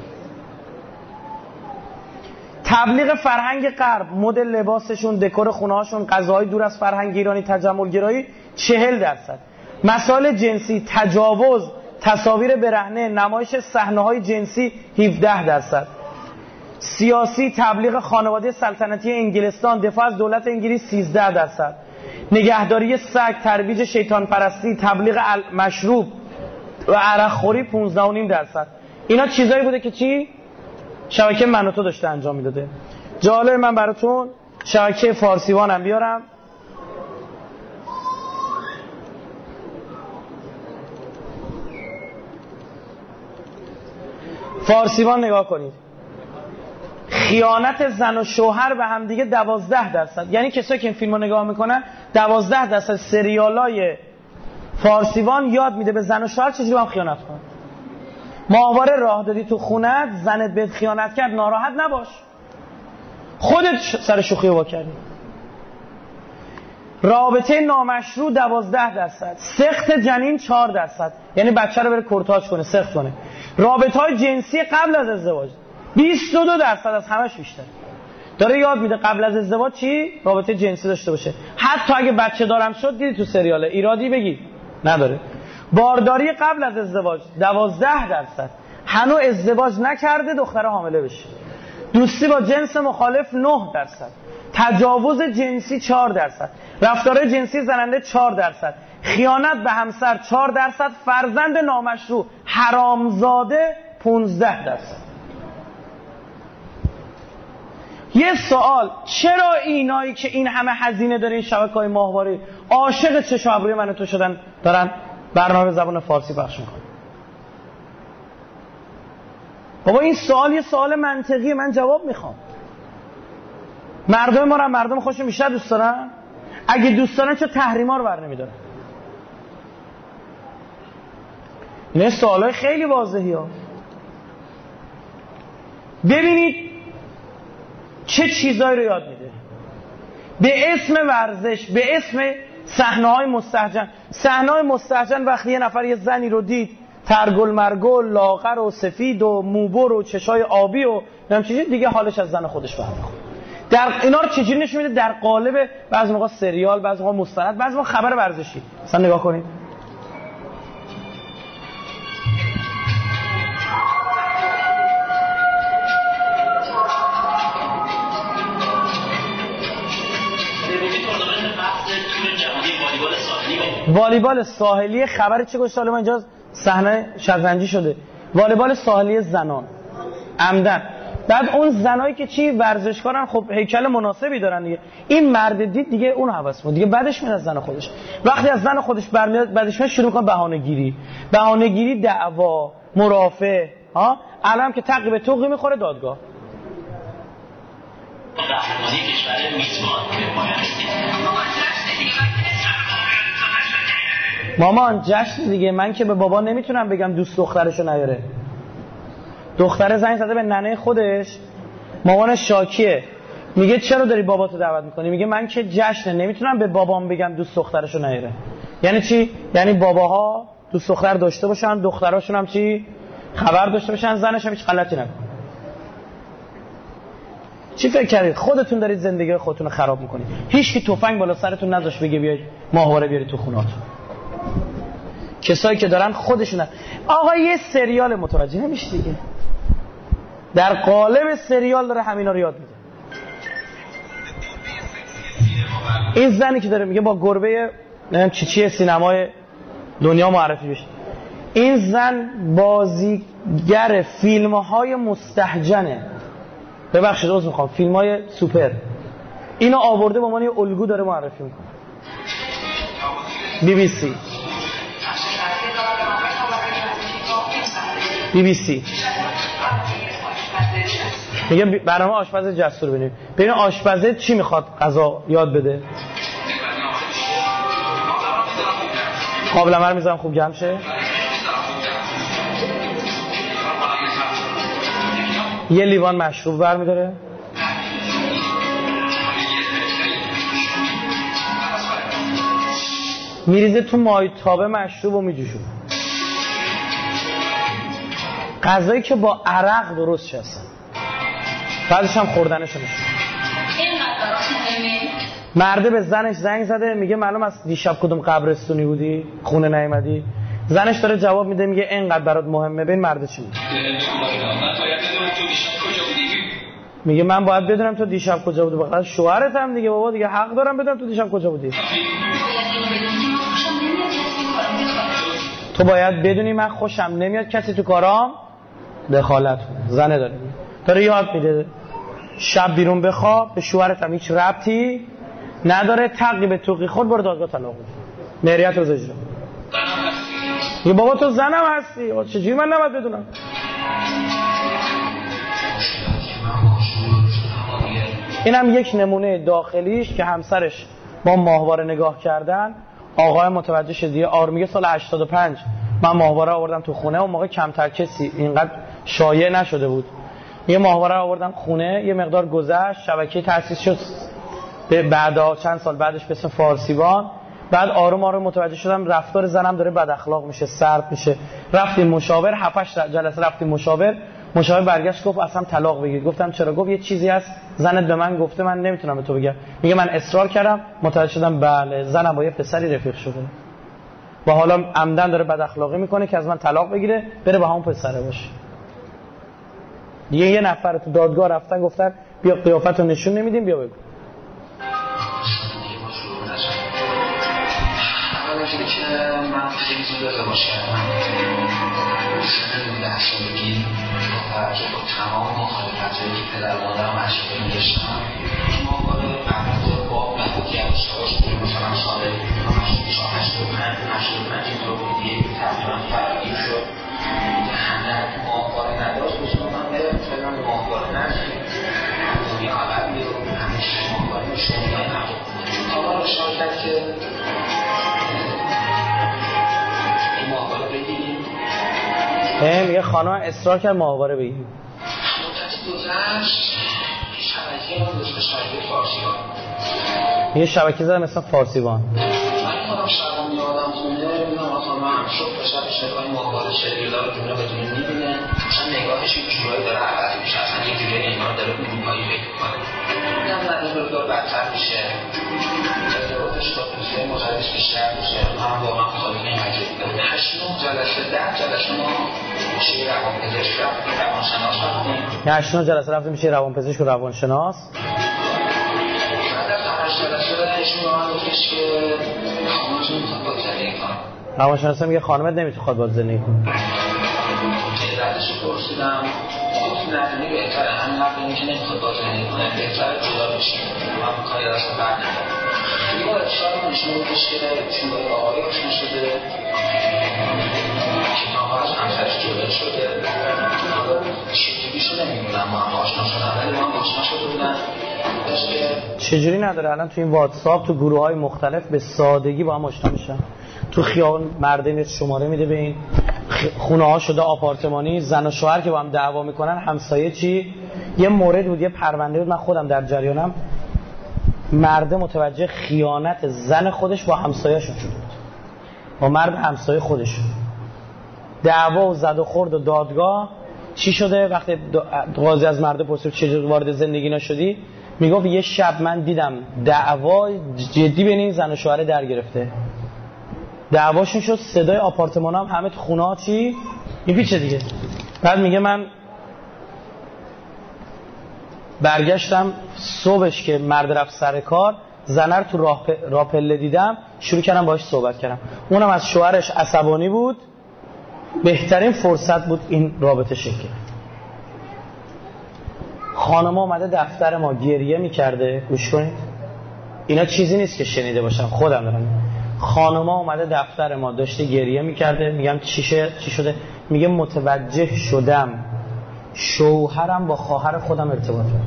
تبلیغ فرهنگ غرب، مد لباسشون، دکور خونه‌هاشون، غذاهای دور از فرهنگ ایرانی، تجمل گرایی 40%. مسائل جنسی، تجاوز، تصاویر برهنه، نمایش صحنه‌های جنسی 17%. سیاسی، تبلیغ خانواده سلطنتی انگلستان، دفاع از دولت انگلیس 13%. نگهداری سگ، ترویج شیطان پرستی، تبلیغ مشروب و عرق خوری 15.5%. اینا چیزایی بوده که چی؟ شبکه من و تو داشته انجام میداده. جالب من براتون شبکه فارسیوان هم بیارم. فارسیوان نگاه کنید. خیانت زن و شوهر به هم دیگه 12%. یعنی کسایی که این فیلمو نگاه میکنن 12% سریالای فارسیوان یاد میده به زن و شوهر چجوری با هم خیانت کنن. ماهواره راه دادی تو خونت، زنت بهت خیانت کرد، ناراحت نباش، خودت سر شوخی وا کردی. رابطه نامشروع 12%. سخت جنین 4%. یعنی بچه رو بره کورتاژ کنه، سخت کنه. رابطه‌های جنسی قبل از ازدواج 22% از همش بیشتر. داره یاد میده قبل از ازدواج چی؟ رابطه جنسی داشته باشه. حتی اگه بچه دارم شد، دیدی تو سریاله ایرادی بگی نداره. بارداری قبل از ازدواج 12%. هنوز ازدواج نکرده دختره حامله بشه. دوستی با جنس مخالف 9%. تجاوز جنسی 4%. رفتارهای جنسی زننده 4%. خیانت به همسر 4%. فرزند نامشروع حرامزاده 15%. یه سوال، چرا اینایی که این همه هزینه داره این شبکه‌های ماهواره عاشق چشم ابروی من و تو شدن دارن برنامه زبان فارسی پخش میکنن؟ بابا این سوال یه سوال منطقیه، من جواب میخوام. مردم ما رو مردم خوشم بیشتر دوست دارن؟ اگه دوست دارن چه تحریما رو بر نمیدارن؟ این سوالای خیلی واضحی ها. ببینید چه چیزایی رو یاد میده. به اسم ورزش، به اسم صحنه‌های مستهجن. صحنه‌های مستهجن وقتی یه نفر یه زنی رو دید ترگل مرگل، لاغر و سفید و موبر و چشای آبی و نمیدونم چیزی دیگه، حالش از زن خودش برمیخوره. در اینا رو چجوری نشون میده؟ در قالب بعضی موقع سریال، بعضی موقع مستند، بعضی موقع خبر ورزشی. مثلا نگاه کنید. والیبال ساحلی خبر چه گوش سال ما اینجا صحنه شطرنجی شده. والیبال ساحلی زنان عمدن. بعد اون زنایی که چی ورزشکارن، خب هیکل مناسبی دارن دیگه. این مرد دید دیگه اون هوس بود دیگه، بعدش میاد از زن خودش. وقتی از زن خودش برمیاد بعدش میاد شروع میکنه بهانه‌گیری، دعوا، مرافع. الان که تقی توقی میخوره دادگاه. قهرمانی کشور میزبان که مامان جشن دیگه، من که به بابا نمیتونم بگم دوست دخترشو نیاره. دختره زنگ زده به ننه خودش، مامانش شاکیه، میگه چرا داری باباتو دعوت میکنی؟ میگه من که جشنه نمیتونم به بابام بگم دوست دخترشو نیاره. یعنی چی؟ یعنی باباها دوست دختر داشته باشن، دختراشون هم چی؟ خبر داشته باشن، زنش هم هیچ غلطی نکنه. چی فکر کردید؟ خودتون دارید زندگی خودتون رو خراب میکنید. هیچ کی تفنگ بالا سرتون نذاش بگه بیاید ماهواره بیارید تو خونه‌تون. کسایی که دارن خودشون آقا یه سریال متوجه نمیشه دیگه، در قالب سریال داره همینا رو یاد میده. این زنی که داره میگه با گربه نمیدونم چی سینمای دنیا معرفی بشه، این زن بازیگر فیلم‌های مستهجنه، ببخشید عذر میخوام، فیلم‌های سوپر، اینو آورده به عنوان یه الگو داره معرفی میکنه. BBC میگه برنامه آشپز جسور ببینیم. ببین آشپزه چی میخواد غذا یاد بده؟ قابلمه رو میذارم خوب گرم شه، یه لیوان مشروب برمیداره، میریزه تو مایتابه مشروب و میجوشونه. غذایی که با عرق درست شه اصلا، بعدش هم خوردنشو نشه. مرده به زنش زنگ زده میگه معلوم است دیشب کدوم قبرستونی بودی خونه نیومدی؟ زنش داره جواب میده میگه اینقدر برات مهمه. ببین مرده چی میگه. میگه من باید بدونم تو دیشب کجا بودی. بخاطر شوهرت هم دیگه بابا دیگه حق دارم بدونم تو دیشب کجا بودی. تو باید بدونی من خوشم نمیاد کسی تو کارام دخالت کنه. زنه داره یاد میده شب بیرون بخواب، به شوهرت هم هیچ ربطی نداره، تقی به توقی خود برو دادگاه طلاق بده. مهریت روز اجرا. یه بابا تو زنم هستی، چجوری من نباید بدونم؟ اینم یک نمونه داخلیش که همسرش با ماهواره نگاه کردن. آقای متوجه شد دیگه. میگه سال 85 من ماهواره آوردم تو خونه، اون موقع کمتر کسی اینقدر شایع نشده بود. یه ماهواره آوردم خونه، یه مقدار گذشت، شبکه تأسیس شد بعدا چند سال بعدش به اسم فارسیوان. بعد آروم آروم متوجه شدم رفتار زنم داره بد اخلاق میشه، سرد میشه. رفتیم مشاور، 7-8 جلسه رفتیم مشاور برگشت گفت اصلا طلاق بگیر. گفتم چرا؟ گفت یه چیزی هست زنت به من گفته من نمیتونم به تو بگم. میگه من اصرار کردم، متوجه شدم بله زنم با یه پسری رفیق شده و حالا عمدن داره بد اخلاقی میکنه که از من طلاق بگیره بره با همون پسره باشه. یه نفر تو دادگاه رفتن گفتن بیا قیافتو نشون نمیدیم بیا بگو. من خیلی زود ازدواج کردم. سن 10 سالگی با تمام مخالفت‌هایی که پدر و مادرم اشکال می‌داشتم ما وارد قرارداد با نهادی اشتراک شدیم. مثلا سال 85 اینطور بود دیگه تقریبا فرقی شد. همه ماهواره نداشت بسید من برم فعلا ماهواره نداشتیم. دنیا عقبی رو همه ماهواره مشتریان نبود. حالا رو شاید کرد که میگه خانم اصرار کرد ماهواره بگیریم. مدتی گذشت شبکه ما دوست شبکه فارسیوان. یه شبکه زدم مثلا فارسیوان. من خودم شبان میادم خونه میدونم آخر من هم شد بشب شبای ماهواره شریعه داره دونه بدونه میبینه مثلا نگاهش یک جورایی داره عوضی میشه، اصلا یک جورایی انگار داره اروپایی فکر کنه. میدونم زنده داره بدتر میشه، ارتباطش با دوستای مختلفش بیشتر میشه. من واقعا خالی نمیگه 8-9 جلسه 10 جلسه ما میشه روانپزشک رفتیم، روانشناس رفتیم. 8-9 جلسه رفتیم میشه روانپزشک و روانشناس. بعد از 8 جلسه ایشون به من گفتش که خانمتون میخواد باید زندگی کنم. روانشناسه میگه خانمت نمیخواد باید زندگی کنم. علتش رو پرسیدم گفت ندونی بهتره، همین حرف اینه که نمیخواد باید زندگی کنم بهتره جدا بشیم. من کاری دستم بر ندارم. یه بار افشار من ایشون بودش که ایشون باید آقایی آشنا شده کتاب از همسرش جدا شده. حالا چجوری شده نمیدونم ما هم آشنا شدن ولی ما هم آشنا شده بودن. چجوری نداره الان تو این واتساپ تو گروه های مختلف به سادگی با هم آشنا میشن. تو خیابون مرده شماره میده به این خونه ها شده آپارتمانی، زن و شوهر که با هم دعوا میکنن همسایه چی. یه مورد بود یه پرونده بود من خودم در جریانم، مرده متوجه خیانت زن خودش با همسایه‌شون شده بود، با مرد همسایه خودش. دعوا و زد و خورد و دادگاه چی شده؟ وقتی قاضی از مرده پرسید چجوری وارد زندگی نشدی، میگفت یه شب من دیدم دعوا جدی بین این زن و شوهر در گرفته، دعواشون شد، صدای آپارتمان هم همه تو خونه ها چی این پیچه دیگه. بعد میگه من برگشتم صبحش که مرد رفت سر کار، زنه رو تو راه پله دیدم، شروع کردم باهاش صحبت کردم. اونم از شوهرش عصبانی بود، بهترین فرصت بود این رابطه شکل. خانم اومده دفتر ما گریه میکرده، گوش کنید اینا چیزی نیست که شنیده باشم خودم دارم. خانم اومده دفتر ما داشته گریه میکرده، میگم چی شده؟ میگه متوجه شدم شوهرم با خواهر خودم ارتباط داره.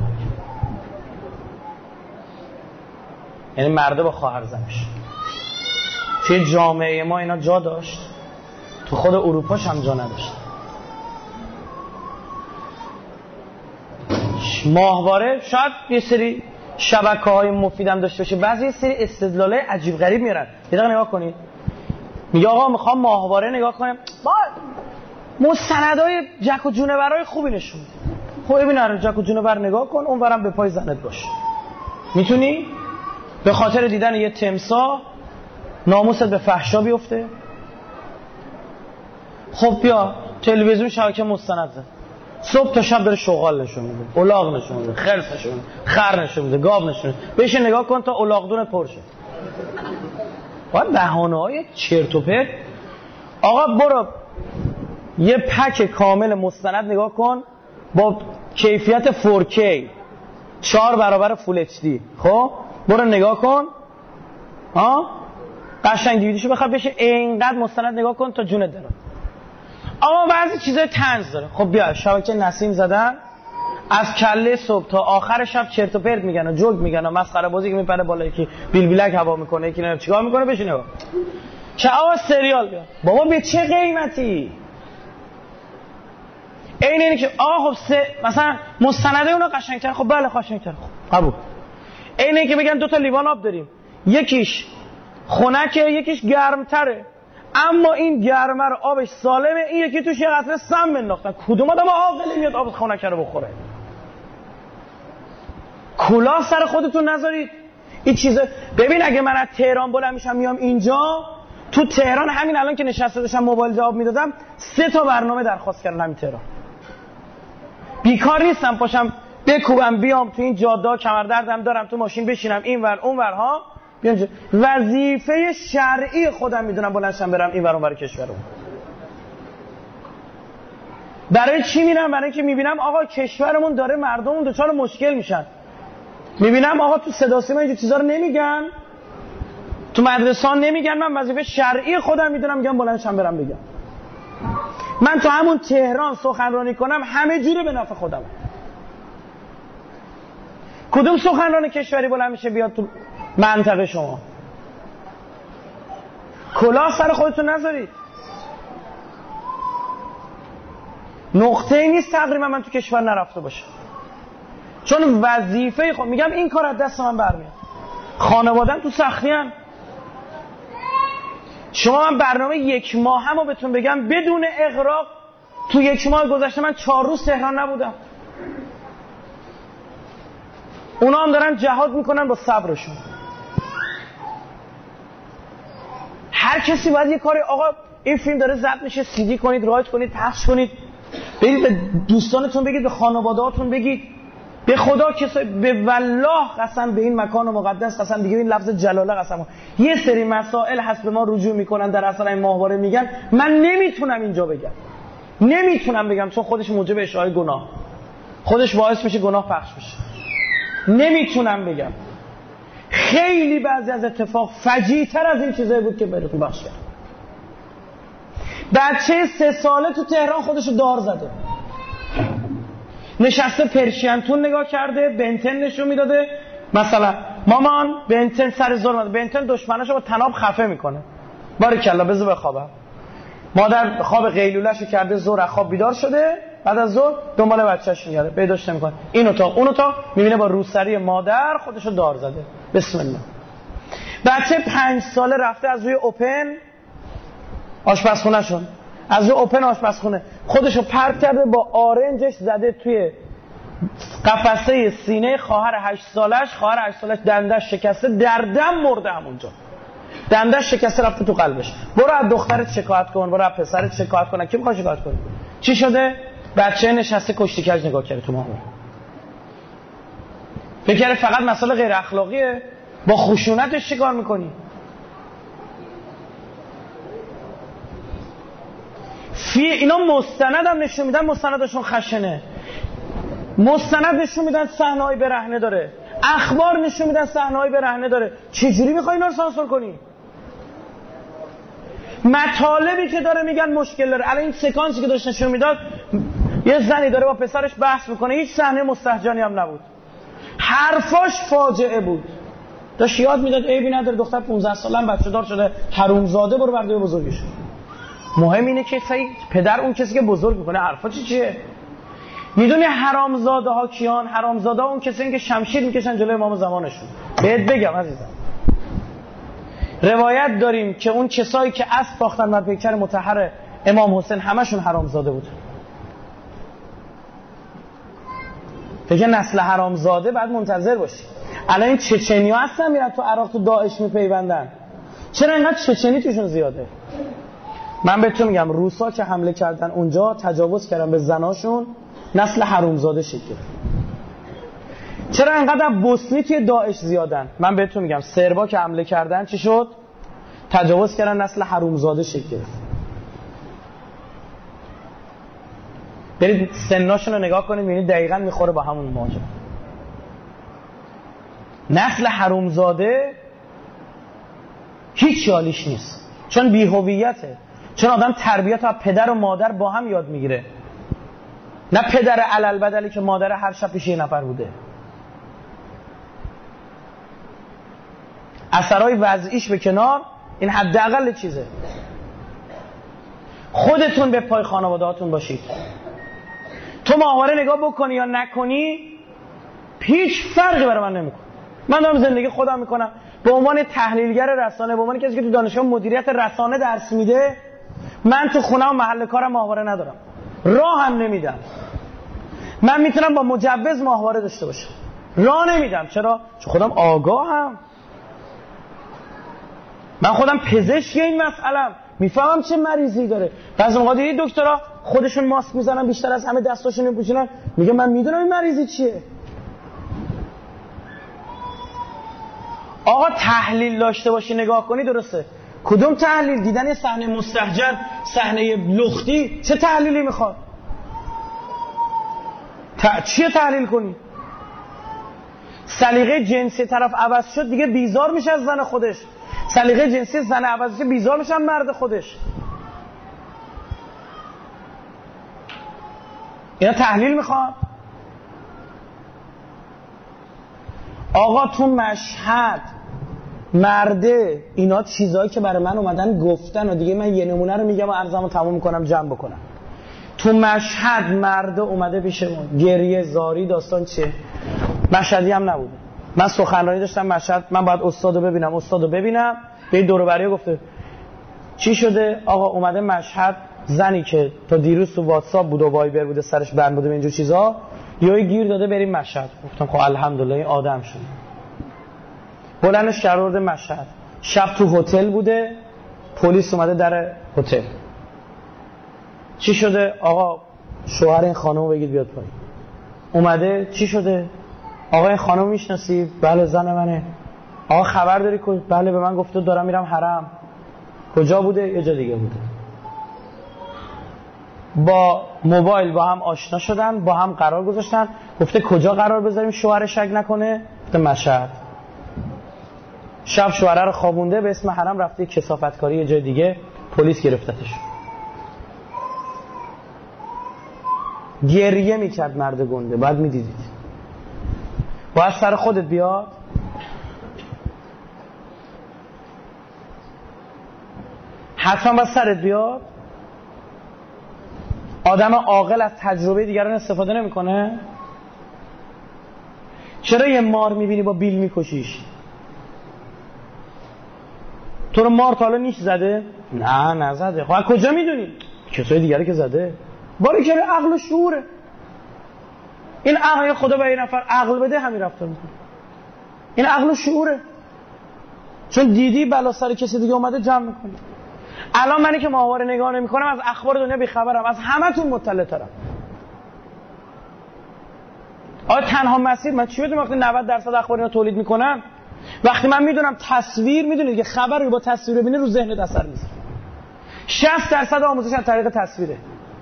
یعنی مرده با خواهر زنش. توی جامعه ما اینا جا داشت، تو خود اروپاش هم جا نداشت. ماهواره شاید یه سری شبکه‌های مفیدم داشته باشه، بعضی یه سری استدلالای عجیب غریب میارن. یه دقیقه نگاه کنید میگه آقا میخوام ماهواره نگاه کنم، با مستندای جک و جونورای خوبی نشون میده. خب ببین رو جک و جونور نگاه کن، اونورم به پای زنت باشه. میتونی به خاطر دیدن یه تمساح ناموست به فحشا بیفته؟ خب بیا تلویزیون شبکه مستند زد، صبح تا شب داره شغال نشون میده، الاغ نشون میده، خرس نشون میده، خر نشون میده، گاو نشون میده. بشه نگاه کن تا الاغدونت پر شه. باید بهانه‌های چرت و پرت. آقا برو یه پک کامل مستند نگاه کن با کیفیت 4K 4 برابر فول HD. خب برو نگاه کن، قشنگ دیویدیشو بخواد بشه اینقدر مستند نگاه کن تا جونت داره. اما بعضی چیزای طنز داره. خب بیا شبکه نسیم زدن، از کله صبح تا آخر شب چرت و پرت میگن و جوک میگن و مسخره بازی که میپره بالا، یکی بیلبیلک هوا میکنه، یکی نمیدونم چیکار میکنه. بشین نگاه. چه آقا سریال بیا بابا به چه قیمتی؟ اینی که آقا خب مثلا مستنده اونا قشنگتر. خب بله قشنگتر، خب قبول. اینی که بگن 2 تا لیوان آب داریم، یکیش خنکه یکیش گرمتره، اما این گرمه رو آبش سالمه، این یکی توش یه قطره سم بنداختن. کدوم آدم عاقلی میاد آب خنکه رو بخوره؟ کلاه سر خودتون نذارید این چیزا. ببین اگه من از تهران بلند میشم میام اینجا، تو تهران همین الان که نشسته داشتم موبایل جواب میدادم 3 تا برنامه درخواست کردن همین تهران. بیکار نیستم پاشم بکوبم بیام تو این جاده، کمر دردم دارم تو ماشین بشینم اینور اونور ها بیام. وظیفه شرعی خودم میدونم بلندشم برم اینور اونور کشورم. برای چی میرم؟ برای اینکه میبینم آقا کشورمون داره مردمون دچار مشکل میشن. میبینم آقا تو صدا سیما اینجور چیزا رو نمیگن، تو مدرسان نمیگن، من وظیفه شرعی خودم میدونم میگم بلندشم برم بگم. من تو همون تهران سخنرانی کنم همه جوره به نفع خودم. کدوم سخنران کشوری بلند میشه بیاد تو منطقه شما؟ کلاه سر خودتون نذارید. نقطه‌ای نیست تقریبا من تو کشور نرفته باشم، چون وظیفه خود میگم این کار از دست من برمیاد. خانواده‌ام تو سختی‌ان. شما من برنامه 1 ماه همو بهتون بگم بدون اغراق، تو 1 ماه گذشته من 4 روز تهران نبودم. اونا هم دارن جهاد میکنن با صبرشون. هر کسی باید یه کاری، آقا این فیلم داره ضبط میشه، CD کنید، رایت کنید، پخش کنید، برید به دوستانتون بگید، به خانواده‌هاتون بگید. به خدا کسایی، به والله قسم به این مکان مقدس قسم، دیگه این لفظ جلاله قسم، یه سری مسائل هست به ما رجوع میکنن در اثر این ماهواره میگن، من نمیتونم اینجا بگم، نمیتونم بگم، چون خودش موجب اشاعه گناه، خودش باعث میشه گناه پخش بشه. نمیتونم بگم. خیلی بعضی از اتفاق فجیع‌تر از این چیزایی بود که بهتون بخش کرد. بچه 3 ساله تو تهران خودشو دار زده، نشسته پرشینتون نگاه کرده، بنتن نشون میداده، مثلا مامان بنتن سر زور اومده، بنتن دشمناشو با طناب خفه میکنه، باریکلا بذار بخوابم. مادر خواب قیلوله‌شو کرده، ظهر از خواب بیدار شده، بعد از ظهر دنبال بچه‌ش میگرده، پیداش نمیکنه، این اتاق اون اتاق، میبینه با روسری مادر خودشو دار زده. بسم الله. بچه 5 ساله رفته از روی اوپن آشپزخونه شون، از روی اوپن آشپزخونه خودشو پرت کرده، با آرنجش زده توی قفسه سینه خواهر 8 سالش. خواهر 8 سالش دندش شکسته، در دم مرده همونجا، دندش شکسته رفته تو قلبش. برو از دخترت شکایت کن، برو از پسرت شکایت کن. کی میخواد شکایت کنه؟ چی شده؟ بچه نشسته کشتی کج نگاه کرده تو ماهواره. فکر کنه فقط مسئله غیر اخلاقیه، با خشونتش چیکار میکنی؟ اینا مستند هم نشون میدن، مستندشون خشنه. مستند نشون میدن صحنه‌های برهنه داره، اخبار نشون میدن صحنه‌های برهنه داره. چجوری میخوای اینا رو سانسور کنی؟ مطالبی که داره میگن مشکل داره. الان این سکانسی که داشت نشون میداد، یه زنی داره با پسرش بحث میکنه، هیچ صحنه مستهجنی هم نبود، حرفاش فاجعه بود، داشت یاد میداد عیبی نداره، دختر 15 ساله هم بچه دار شده، حرومزاده، برو برده بزرگش. مهم اینه که پدر اون کسی که بزرگ میکنه حرفاش چیه. میدونی حرامزاده ها کیان؟ حرامزاده ها اون کسایی که شمشیر میکشن جلوی امام زمانشون. بهت بگم عزیزم، روایت داریم که اون کسایی که اسب باختن بر پیکر مطهر امام حسین همشون حرامزاده بود. فکر نسل حرامزاده بعد منتظر باشی. الان این چچنی‌ها هستن میرن تو عراق تو داعش میپیوندن. چرا اینقدر چچنی توشون زیاده؟ من بهتون میگم روسا که حمله کردن اونجا تجاوز کردن به زناشون، نسل حرومزاده شکل گرفت. چرا اینقدر بوسنی توی داعش زیادن؟ من بهتون میگم سربا که حمله کردن چی شد؟ تجاوز کردن، نسل حرومزاده شکل گرفت. برید سناشون رو نگاه کنید میبینید دقیقاً میخوره با همون ماجرا. نسل حرومزاده هیچ حالیش نیست، چون بی‌هویته، چون آدم تربیت از پدر و مادر با هم یاد میگیره، نه پدر علل بدلی که مادر هر شب پیش یه نفر بوده. اثرهای وضعیش به کنار، این حداقل چیزه. خودتون به پای خانواده‌هاتون باشید. تو ماهواره نگاه بکنی یا نکنی هیچ فرقی برای من نمیکنه. من دارم زندگی خودم میکنم به عنوان تحلیلگر رسانه، به عنوان کسی که تو دانشگاه مدیریت رسانه درس میده. من تو خونه و محل کارم ماهواره ندارم، راه هم نمیدم. من میتونم با مجوز ماهواره داشته باشم، راه نمیدم. چرا؟ چون خودم آگاهم، من خودم پزشک این مسئله‌ام، میفهمم چه مریضی داره. بعضی موقع دیدی دکترها خودشون ماسک میزنن بیشتر از همه دستاشون میپوشونن، میگه من میدونم این مریضی چیه. آقا تحلیل داشته باشی نگاه کنی درسته. کدوم تحلیل؟ دیدن یه صحنه مستهجن، صحنه لختی، چه تحلیلی میخواد؟ چیه تحلیل کنی؟ سلیقه جنسی طرف عوض شد دیگه بیزار میشه از زن خودش، سلیقه جنسی زن عوض شد بیزار میشه از مرد خودش. اینا تحلیل میخواد؟ آقا تو مشهد مرده، اینا چیزایی که برای من اومدن گفتن و دیگه من یه نمونه رو میگم و عرضمو تموم کنم جمع بکنم. تو مشهد مرده اومده پیش ما گریه زاری، داستان چیه؟ مشهدی هم نبوده. من سخنرانی داشتم مشهد، من باید استادو ببینم به دور و بری گفته چی شده؟ آقا اومده مشهد زنی که تا دیروز تو واتساپ بود و وایبر بوده سرش بند بوده به اینجور چیزا یهو گیر داده بریم مشهد. گفتم خب الحمدلله این آدم شد. بلندش کرده مشهد، شب تو هتل بوده، پلیس اومده در هتل. چی شده؟ آقا شوهر این خانم بگید بیاد پایین. اومده چی شده؟ آقا این خانم میشناسی؟ بله زن منه. آقا خبر داری؟ بله به من گفته دارم میرم حرم. کجا بوده؟ یه جا دیگه بوده. با موبایل با هم آشنا شدن، با هم قرار گذاشتن. گفته کجا قرار بذاریم شوهر شک نکنه؟ گفته مشهد. شب شوهر رو خوابونده به اسم حرم رفته کثافتکاری یه جای دیگه، پلیس گرفتتش. گریه میکرد مرد گنده، بعد میدیدید. باید سر خودت بیاد. حتما باید سرت بیاد. آدم عاقل از تجربه دیگران استفاده نمیکنه. چرا یه مار میبینی با بیل میکشیش؟ تو رو مار تا حالا نیش زده؟ نه نزده. خب کجا میدونی؟ کسای دیگری که زده. باری که عقل و شعوره. این عقل خدا به این نفر عقل بده همین رفتار میکنه. این عقل و شعوره. چون دیدی بلا سر کسی دیگه اومده جمع میکنه. الان منی که ماهواره نگاه نمیکنم از اخبار دنیا بیخبرم، از همتون مطلع ترم. آیا تنها مسیر من چی بدونم وقتی 90% اخبار اینا تولید میکنن؟ وقتی من میدونم تصویر، میدونید که خبر رو با تصویر ببینه رو ذهنت اثر میذاره. 60% آموزش از طریق تصویره.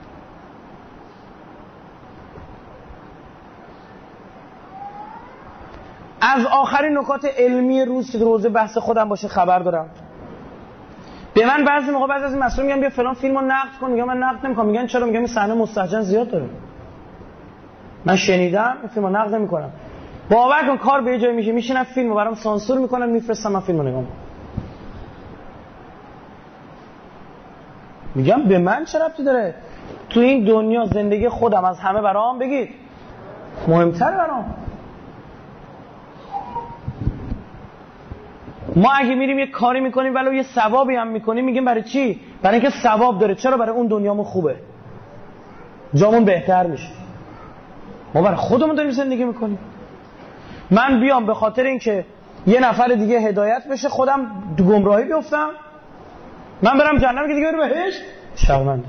از آخرین نکات علمی روز که در حوزه بحث خودم باشه خبر دارم. به من بعضی موقع بعضی از این مسئول میگن بیا فلان فیلمو نقد کن، میگم من نقد نمیکنم. میگن چرا؟ میگم این صحنه مستهجن زیاد داره. من شنیدم این فیلمو نقد نمیکنم. باور کن کار به جای میشه، میشینم فیلمو برام سانسور میکنن میفرستم، من فیلمو نگاه میکنم. میگم به من چه ربطی داره؟ تو این دنیا زندگی خودم از همه برام بگید مهمتره برام. ما اگه میریم یه کاری میکنیم ولو یه ثوابی هم میکنیم میگیم برای چی؟ برای اینکه ثواب داره. چرا؟ برای اون دنیامون خوبه، جامون بهتر میشه. ما برای خودمون داریم زندگی میکنیم. من بیام به خاطر اینکه یه نفر دیگه هدایت بشه خودم تو گمراهی بیفتم، من برم جهنم که دیگه بره بهشت؟ شرمنده.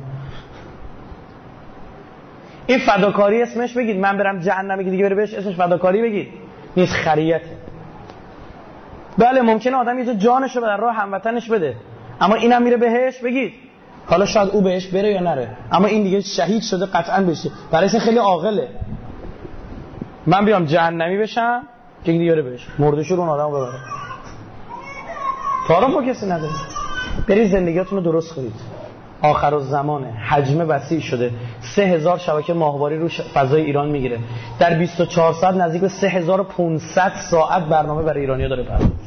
این فداکاری اسمش بگید. من برم جهنم که دیگه بره بهشت اسمش فداکاری بگید نیست، خریته. بله ممکنه آدم یه جانشو در راه هموطنش بده، اما اینم میره بهشت بگید. حالا شاید او بهشت بره یا نره، اما این دیگه شهید شده قطعا بشه. برای این خیلی عاقله. من بیام جهنمی بشم که دیگه بره بهشت، مردهشو رو اون آدمو ببره. تعارف با کسی نداره. برید زندگیاتون رو درست کنید. آخر الزمانه، حجم وسیع شده. 3000 شبکه ماهواره رو فضای ایران میگیره. در 24 ساعت نزدیک به 3500 ساعت برنامه برای ایرانی‌ها داره پخش میشه.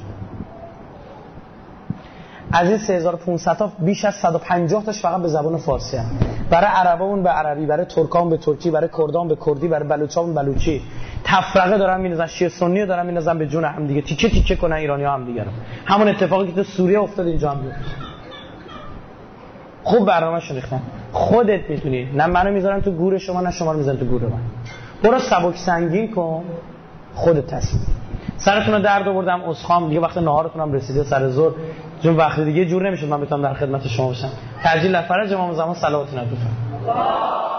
از این 3500 تا بیش از 150 تاش فقط به زبان فارسی هست. برای عربامون به عربی، برای ترکام به ترکی، برای کردام به کردی، برای بلوچام بلوچی. تفرقه دارن می‌نازن، شیعه سنی دارن می‌نازن به جون هم دیگه. تیکه تیکه کنن ایرانی‌ها هم دیگه رو. همون اتفاقی که تو سوریه افتاد اینجا هم بیفته. خوب برنامه‌شو ریختن. خودت می‌دونی. نه منو میذارن تو گور شما، نه شما رو میذارن تو گور من. برو سبک سنگین کن، خودت تصمیم. سرتون رو درد آوردم، عذرخواهم دیگه. وقت نهارتون هم رسیده سر ظهر، چون وقت دیگه جور نمیشه من بتونم در خدمت شما باشم. تعجیل لفرج امام زمان صلوات نبی.